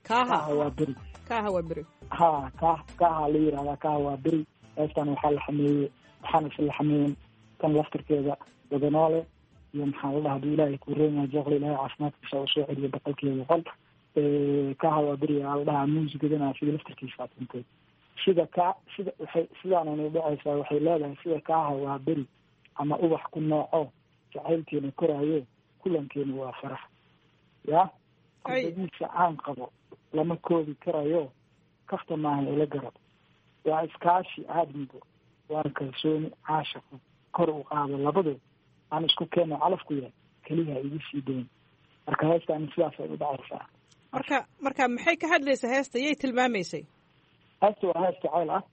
C: kaaha waa beri
M: kaaha waa beri
C: ha kaaha la yidhahdaa kaaha waa beri heestan waxaa la xameeyey waxaana isla xameeyen tan laftirkeeda wadanoole iyo maxaa la dhaha haduu ilaahay ku reemaya jooqla ilaahay caafimaadkiisa uu soo celiyo boqolkiiba boqol kaaha waa beri aa la dhahaa muusigadana sida laftirkiisa aad sida sida waxay sidaananu dhacaysaa waxay leedahay sida kaaha waa beri ama ubax ku nooco jacaylkeena koraayo kulankeena waa farax ya kubadiisa aan qabo lama koobi karayo kafta maaha ila garab waa iskaashi aadmigo waana kalsooni caashaqo kor u qaado labadood aan isku keeno calafku yahay keliya igu sii dayn marka heestaani sidaas ay u dhacaysaa
M: marka maxay ka hadlaysaa heesta yay tilmaamaysay
C: heesta waa hees jacayl ah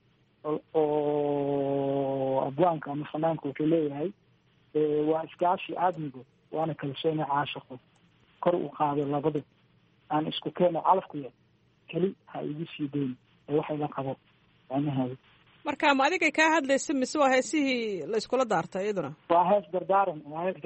C: oo abwaanka ama fanaanka wuxuu leeyahay waa iskaashi aadmigo waana kalsooni caashaqo kor u qaado labada aan isku keeno calafku yahay keli ha igu sii dayn ee waxay la qabo macnaheedu
M: marka ma adigay kaa hadlaysa mise waa heesihii la iskula daartay iyaduna
C: waa hees dardaaran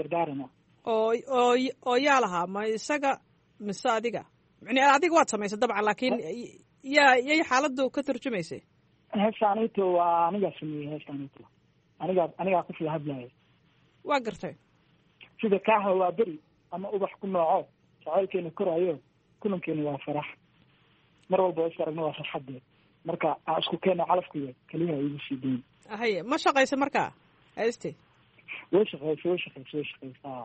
M: oo yaa lahaa ma isaga mise adiga yani adiga waad samaysay dabcan laakiin yay xaaladu ka turjumaysay
C: heestaanito waa anigaa sameeyey heestaanito anigaa ku sida hadlaya
M: waa gartay
C: sida kaaha waa beri ama ubax ku nooco jacaylkeena koraayo kulankeena waa farax mar walba is aragna waa farxadeed marka aan isku keeno calafku yahay keliya igu sii dayn
M: haye ma shaqaysa marka hayste
C: way shaqaysaa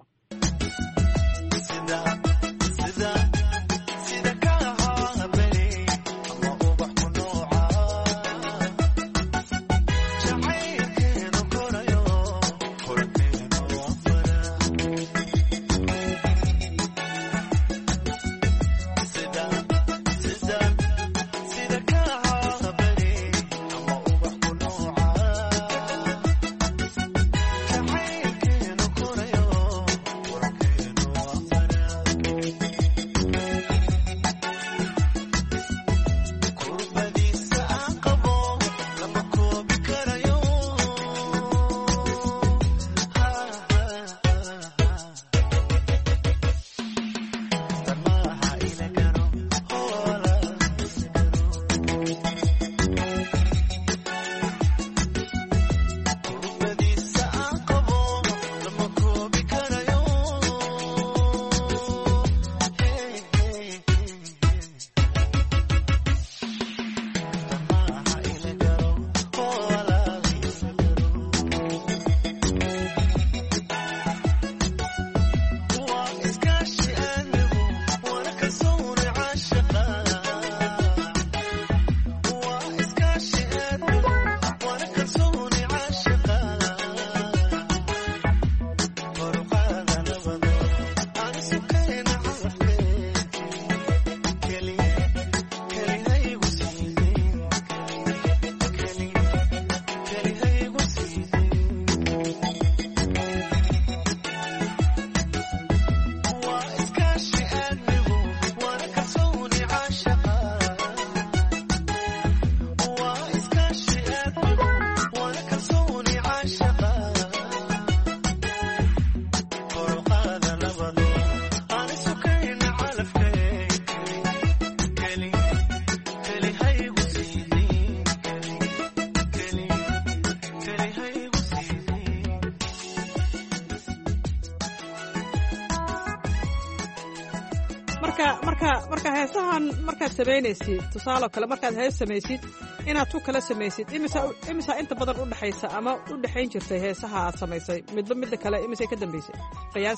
M: marka heesahan markaad samaynaysid tusaale kale markaad hees samaysid inaad ku kala samaysid imisa inta badan udhexaysa ama u dhexayn jirtay heesaha aad samaysay midba midda kale imisay ka dambaysay qiyaas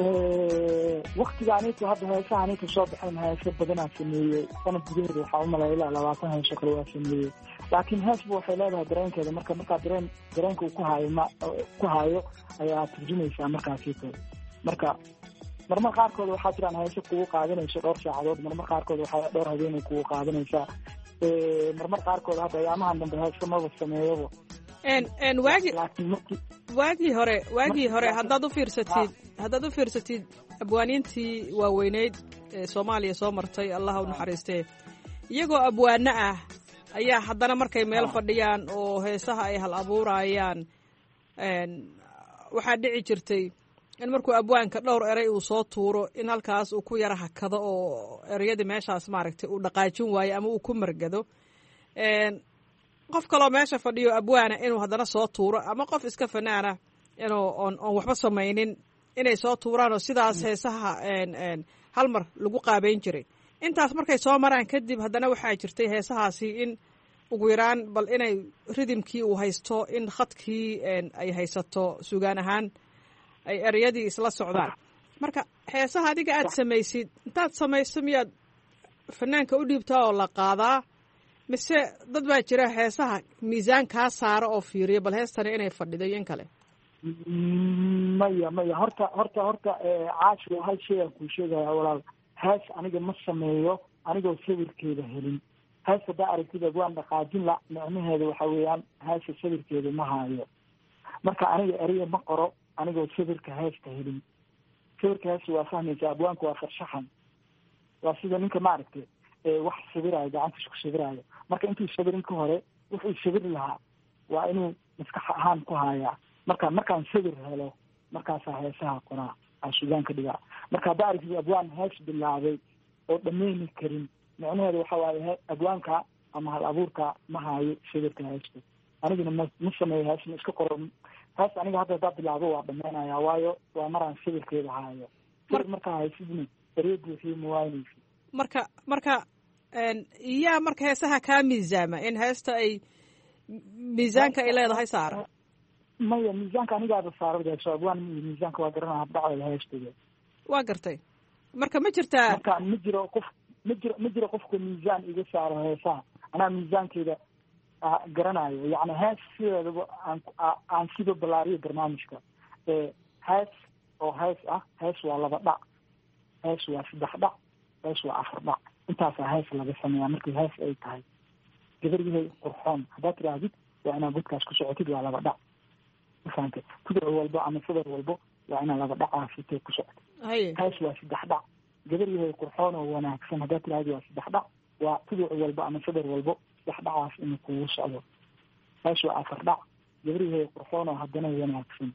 C: waktigaanita hadda heesahanita soo baxayn heeso badanaa sameeyey sanad gudaheeda waxaa umalaya ilaa 20 heeso kale waa sameeyey laakiin heesba waxay leedahay dareenkeeda markaa dareenka uu ku hayo ayaa turjumaysaa markaasito marka marmar qaarkood waxaa jiraan heeso kugu qaadanayso dhowr saacadood marmar qaarkood waxaa dhowr habeenay kugu qaadanaysaa marmar qaarkood hadda ayaamahan dambe heeso maba sameeyaba
M: waagii hore haddaad u fiirsatid abwaaniintii waaweyneyd ee soomaaliya soo martay allah u naxariistee iyagoo abwaano ah ayaa haddana markay meel fadhiyaan oo heesaha ay hal abuurayaan waxaa dhici jirtay in markuu abwaanka dhowr eray uu soo tuuro in halkaas uu ku yara hakado oo ereyadii meeshaas maaragtay uu dhaqaajin waayo ama uu ku margado qof kaloo meesha fadhiyo abwaana inuu haddana soo tuuro ama qof iska fanaana inuu oon waxba samaynin inay soo tuuraan oo sidaas heesaha hal mar lagu qaabeyn jiray intaas markay soo maraan kadib haddana waxaa jirtay heesahaasi in ugu yaraan bal inay ridimkii uu haysto in khadkii ay haysato sugaan ahaan ay ereyadii isla socdaan marka heesaha adiga aad samaysid intaad samayso miyaad fanaanka u dhiibtaa oo la qaadaa mise dad baa jira heesaha miisaan kaa saara oo fiiriya bal heestani inay fadhido iyo in kale
C: maya horta caashi hal shay aan kuu sheegaya walaal hees aniga ma sameeyo anigoo sawirkeeda helin hees haddaa aragtid abwaan dhaqaajin la micnaheeda waxa weeyaan heesa sawirkeeda ma haayo marka aniga eraya ma qoro anigoo sawirka heesta helin sawirka heesta waa fahmaysa abwaanku waa farshaxan waa sida ninka maaragtay wax sawiraayo gacantiis ku sawiraayo marka intuu sawirin ka hore wuxuu sawiri lahaa waa inuu maskax ahaan ku haayaa markaan sawir helo markaasaa heesaha qoraa aan sugaan ka dhigaa marka haddaa aragtid abwaan hees bilaabay oo dhameyni karin micnaheeda waxa waaye abwaanka ama hal abuurka ma haayo sawirka heesta anigana ma sameeyo hees ma iska qoro hees aniga hadda haddaa bilaabo waa dhameynaya waayo waa maraan sawirkeeda haayo sawir markaa haysidna erey buuxiyo ma waynaysi
M: marka yaa marka heesaha kaa miisaama in heesta ay miisaanka ay leedahay saara
C: maya miisaanka anigaaba saaradaso abwaan miisaanka waa garanaa habdhacdeeda heestooda
M: waa gartay marka ma jirtaa
C: marka ma jiro qofka miisaan iga saaro heesaha anaa miisaankeeda garanayo yani hees sideedaba aan siba ballaariyo barnaamijka hees oo hees ah hees waa 2 dhac hees waa 3 dhac hees waa 4 dhac intaasaa hees laga sameeyaa markii hees ay tahay gabaryahay qurxoon haddaad tidaahdid waa inaad godkaas ku socotid waa 2 dhac mafahamtay tuduc walbo ama sadar walbo waa inaad 2 dhacaa sitee ku socotid hees waa 3 dhac gabaryahay qurxoon oo wanaagsan haddaad tidaahdid waa 3 dhac waa tuduc walbo ama sadar walbo 3 dhacaas inuu kugu socdo hees waa 4 dhac gabaryahay qurxoon oo haddana wanaagsan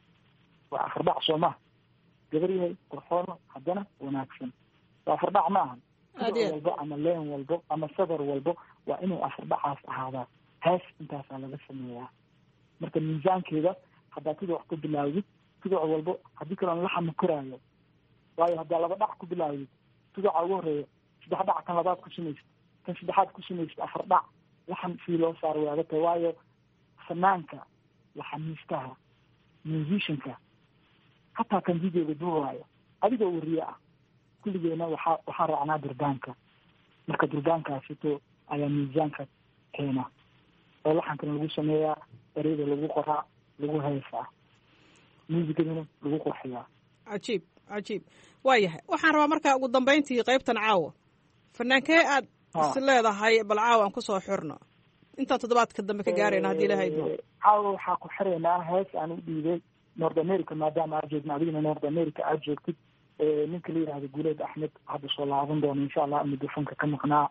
C: waa 4 dhac soo maha gabaryahay qurxoon haddana wanaagsan waa 4 dhac maaha tuduc walbo ama leen walbo ama sadar walbo waa inuu 4 dhacaas ahaadaa hees intaasaa laga sameeyaa marka miisaankeeda haddaa tuduc ku bilaawdid tuduc walbo haddii kaloon laxama koraayo waayo haddaa 2 dhac ku bilaawdid tuduca ugu horeeya 3 dhac kan labaad ku samaysid kan saddexaad ku samaysid 4 dhac laxan sii loo saaro way adagtahay waayo fanaanka laxamiistaha musicianka hataa kan videoga duubaayo adigoo wariye ah kulligeena waxaa raacnaa durbaanka marka durbaankaasito ayaa miisaanka keena oo laxankana lagu sameeyaa ereyda lagu qoraa lagu heesaa muusikadana lagu qurxiyaa
M: cajiib waayahay waxaan rabaa markaa ugu dambayntii qaybtan caawa fanaankee aad is leedahay bal caawa aan kusoo xirno intaan toddobaadka dambe ka gaarayna haddii ilahay doo
C: caawa waxaa ku xiraynaa hees aan u dhiibay north america maadaama aad joogna adigana north america aad joogtid ninka la yidhahdo guuleed axmed hadda soo laaban doono insha allah midofonka ka maqnaa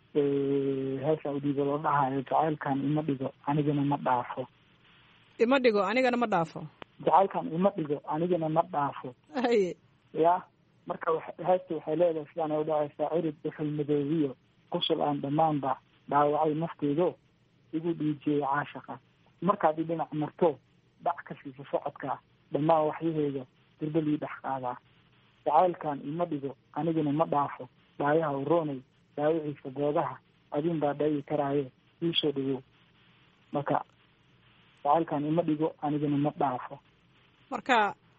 C: heesaan u dhiibo loo dhahayo jacaylkan ima dhigo anigana ma dhaafo
M: anigana ma dhaafo
C: jacaylkan ima dhigo anigana ma dhaafo ya marka heesta waxay leedahay sidaan ay udhacaysaa cirid dhuxul madoobiyo qusul aan dhammaanba dhaawacay nafteedo igu dhiijiyey caashaqa markaad i dhinac marto dhac ka siisa socodka dhammaan waxyaheeda dirbalii dhex qaadaa jacaylkan ima dhigo anigana ma dhaafo dhaayaha uroonay dhaawiciisa goodaha adin baa dhayi karaaye iisoo dhawow marka jacaylkan ima dhigo anigana ma dhaafo
M: marka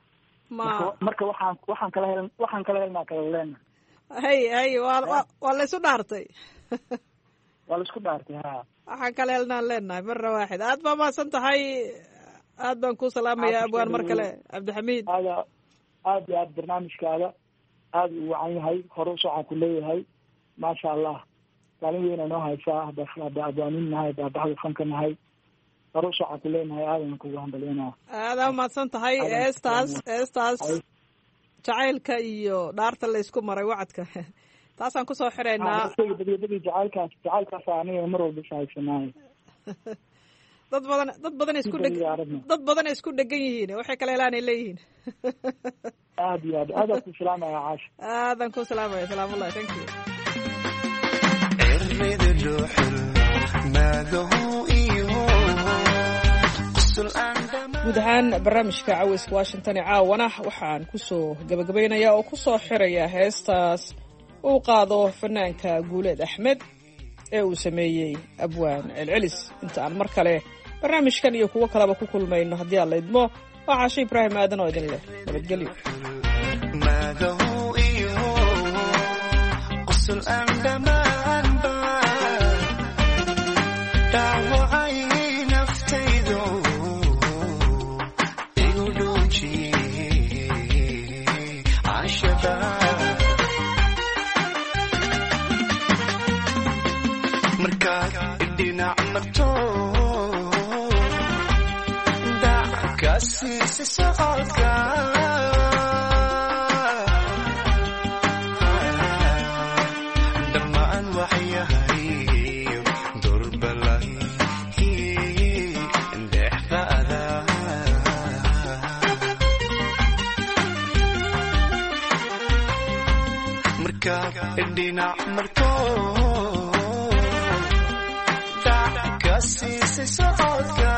C: waxaan kala helnaa kala leena
M: hay waa la isu dhaartay
C: waa la isku dhaartay ha
M: waxaan kala helnaan leenahay marna waaxid aad baa mahadsan tahay aad baan ku salaamaya abwaan mar kale cabdixamiid
C: aad iyo aad barnaamijkaada aada u wacan yahay hore usocaan ku leeyahay maasha allah kaalin weyna noo haysaa hadda abwaanin nahay hadda baxda fanka nahay hore usocaan ku leenahay aadan kugu hambalyeynaa
M: aadaa umahadsan tahay eestaas jacaylka iyo dhaarta laysku maray wacadka taasaan kusoo xireynaa
C: badiyadadii jacaylkaas aniga mar walba ishaysanaayo
M: dad badan isku dhegan yihiin waxay kala helaan ay leeyihiin.
C: aad iyo aad ku salaamaya caasha.
M: aadan ku salaamaya salaamullahi thank you. guud ahaan barnaamijka caweyska washington ee caawana waxaan kusoo gabagabaynayaa oo kusoo xirayaa heestaas uu qaado fanaanka guuleed axmed ee uu sameeyey abwaan celcelis. inta aan mar kale barnaamijkan iyo kuwo kaleba ku kulmayno haddii aan la idmo waa caasho ibraahim aadan oo idin leh nabadgelyo.
O: dhammaan waxyahay durbalay dhexqaada markaad dhinac marto dac ka siisay socodka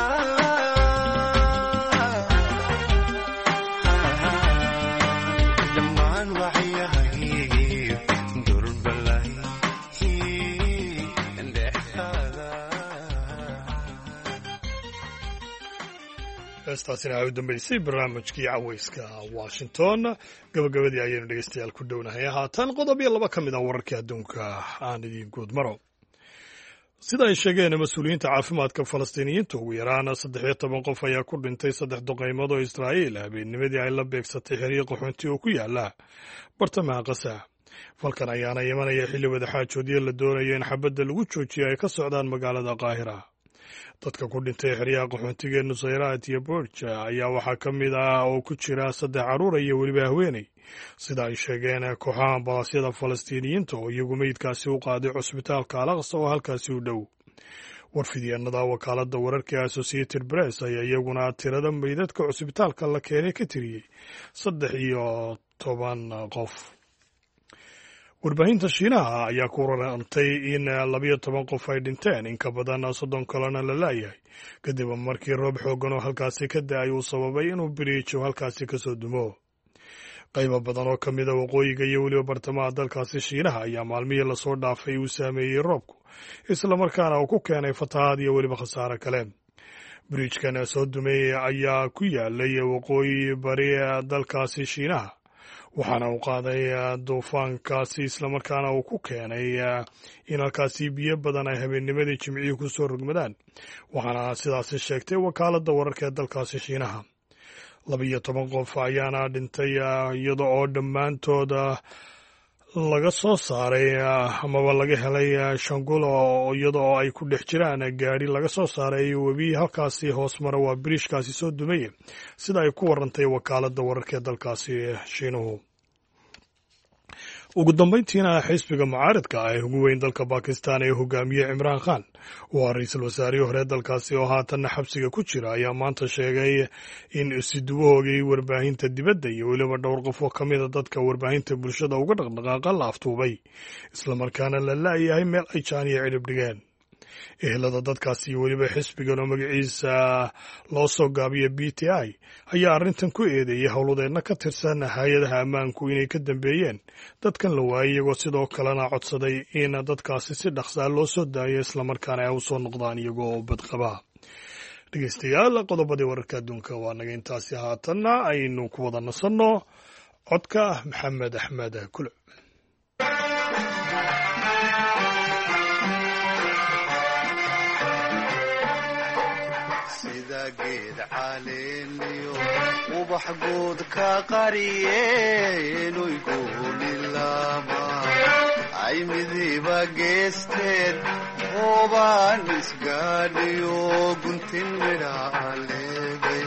A: heestaasina waxay u dambeysay barnaamijkii caweyska washington. gabagabadii ayaynu dhegeystayaal ku dhownahay. haatan qodob iyo laba ka mid a wararkii adduunka aan idiin guud maro. sida ay sheegeen mas-uuliyiinta caafimaadka falastiiniyiinta ugu yaraan 13 qof ayaa ku dhintay 3 duqaymood oo israa'iil habeennimadii ay la beegsatay xiriiq qaxoonti oo ku yaala bartamaha qasa. falkan ayaana imanaya xilli wadaxaajoodyo la doonayo in xabadda lagu joojiyo ay ka socdaan magaalada qaahira. dadka ku dhintay xeryaha qaxoontiga nusayraat iyo borja ayaa waxaa ka mid ah oo ku jira 3 carruur iyo weliba haweeney, sida ay sheegeen kooxaha ambalaasyada falastiiniyiinta oo iyagu meydkaasi u qaaday cusbitaalka alaqsa oo halkaasi u dhow. warfidyaenada wakaaladda wararka Associated Press ayaa iyaguna tirada meydadka cusbitaalka la keenay ka tiriyey 13 qof. warbaahinta shiinaha ayaa ku warantay in 12 qof ay dhinteen, in ka badan 30 kalena la laayahay kadib markii roob xoogan oo halkaasi ka da'ay uu sababay inuu biriijo halkaasi ka soo dumo. qaybo badan oo ka mid a waqooyiga iyo weliba bartamaha dalkaasi shiinaha ayaa maalmihii lasoo dhaafay uu saameeyey roobku, islamarkaana uu ku keenay fatahaad iyo weliba khasaare kale. biriijkan soo dumay ayaa ku yaalay waqooyi bari dalkaasi shiinaha, waxaana uu qaaday duufaankaasi islamarkaana uu ku keenay in halkaasi biyo badan ay habeennimadii jimcihii ku soo rogmadaan, waxaana sidaasi sheegtay wakaaladda wararka ee dalkaasi shiinaha. 12 qof ayaana dhintay iyada oo dhammaantooda laga soo saaray amaba laga helay shangulo iyada oo ay ku dhex jiraan gaari laga soo saaray webi halkaasi hoos mara waa biriishkaasi soo dumay, sida ay ku warantay wakaaladda wararka ee dalkaasi shiinuhu. ugu dambayntiina xisbiga mucaaradka ah ee ugu weyn dalka Bakistan ee hogaamiye Imran Khan oo ra'iisul wasaarihii hore dalkaasi oo haatanna xabsiga ku jira ayaa maanta sheegay in siduwahoogii warbaahinta dibadda iyo weliba dhowr qof oo ka mid a dadka warbaahinta bulshada uga dhaqdhaqaaqa la aftuubay, islamarkaana la la'yahay meel ay jaaniya cidhib dhigeen. ehelada dadkaasi iyo weliba xisbigan oo magaciisa loo soo gaabiya BTI ayaa arrintan ku eedeeyay howladeedna ka tirsan hay-adaha ammaanku inay ka dambeeyeen dadkan la waayay, iyagoo sidoo kalena codsaday in dadkaasi si dhaqsaa loo soo daayo islamarkaana ay u soo noqdaan iyagoo badqaba. dhegeystayaal, qodobadii wararka adduunka waa naga intaasi. haatanna aynu ku wada nasanno codka maxamed axmed kuluc.
O: geed caleeniyo ubax guud ka qariyeen goolilama ay midiba geesteed oobaan isgaadhiyo guntin midhaa leegay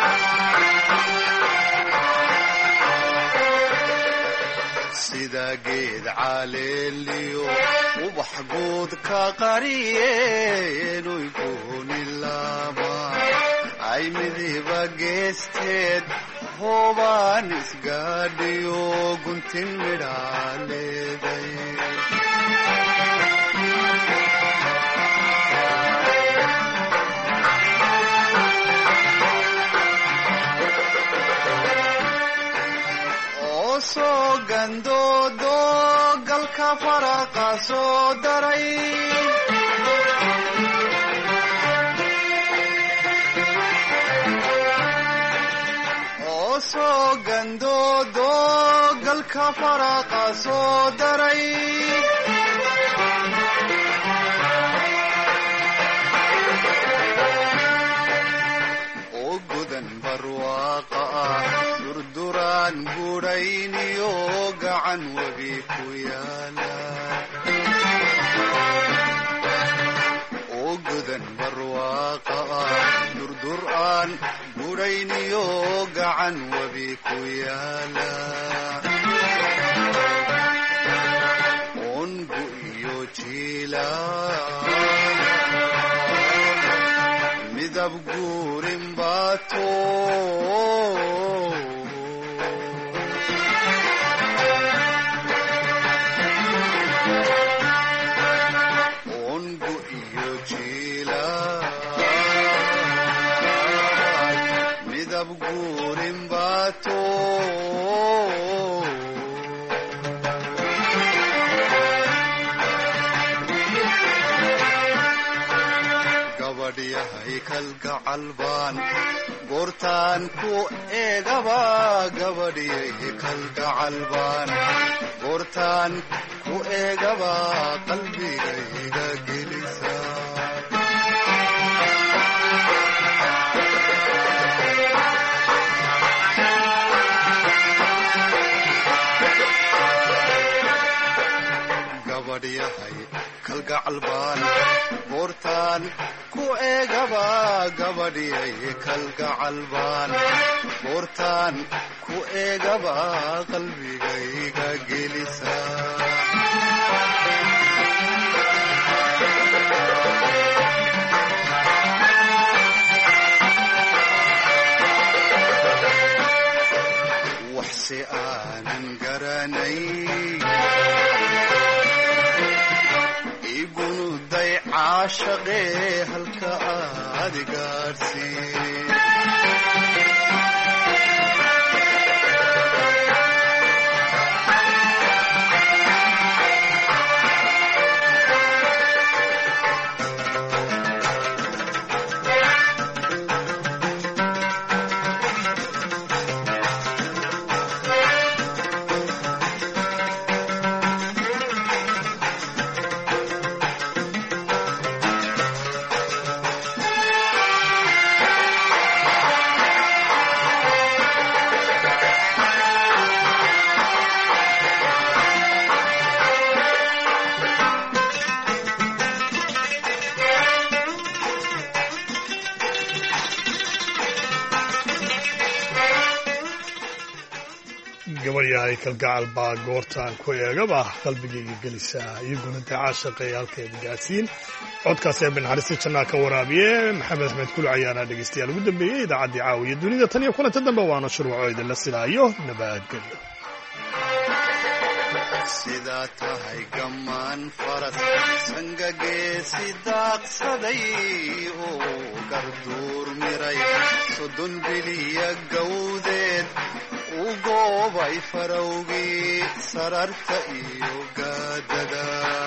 O: sida geed caleeliyo ubax guud ka qariyeen oy gooni lama ay midiba geesteed hoobaan isgaadhiyo guntin midhaa leeday soo gandoodo galka faraqa soo daray oo soo gandoodo galka faraqa soo daray oo gudan barwaaqa ah durduraan budhayniyo gacan webi ku yaala oo gudan barwaaqa ah durduraan budhayniyo gacan webi ku yaala ongu iyo jiila midab guurin baato gabadhyahay kalgacalbaan goortaan ku eegaba gabadhyahay kalgacalbaan goortaan ku eegaba qalbigayga gelisa gabadhyahay kalgacalbaan goortaan ku eegaba gabadhyahay kalgacalbaan goortaan ku eegaba qalbigayga gelisa waxse aanan garanay igunuday caashaqee halka aad gaadhsiin
A: gabaryahay kalgacal baa goortaan ku eegaba qalbigayga gelisa iyaguna dee caashaqay halkeeda gaadsiin codkaas ee banaxariista jannaa ka waraabiye maxamed axmed kuluc ayaana dhegaystayaal ugu dambeeyey idaacaddii caawiya dunida tan iyo kulanta dambe waana shuruuco idinla sidaayo nabadgelyo
O: sidaa tahay gammaan faras sangageesi daaqsaday oo garduur miray sodon biliya gawdeed u goobay farowgii sararta iyo gaadada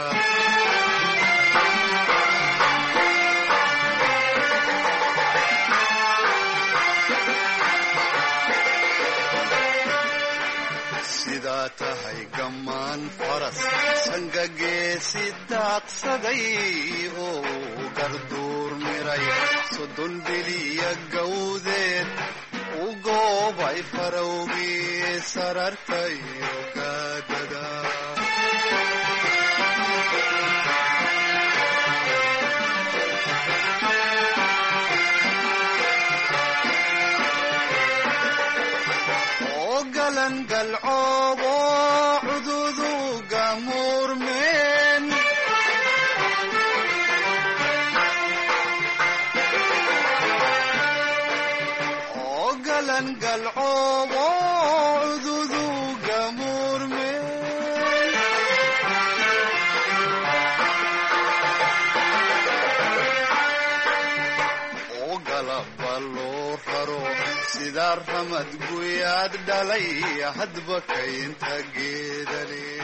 O: sidaa tahay gammaan faras sangageesi daaqsaday oo garduur miray sodon biliya gawdeed u goobay farowgii sararta iyo gaadada oo galan galcoobo cududu gamuurmeen oo galan galcoobo cududu gamuurmeen oo galaba loo raro sida ramad guyaad dhalay hadba kaynta geedale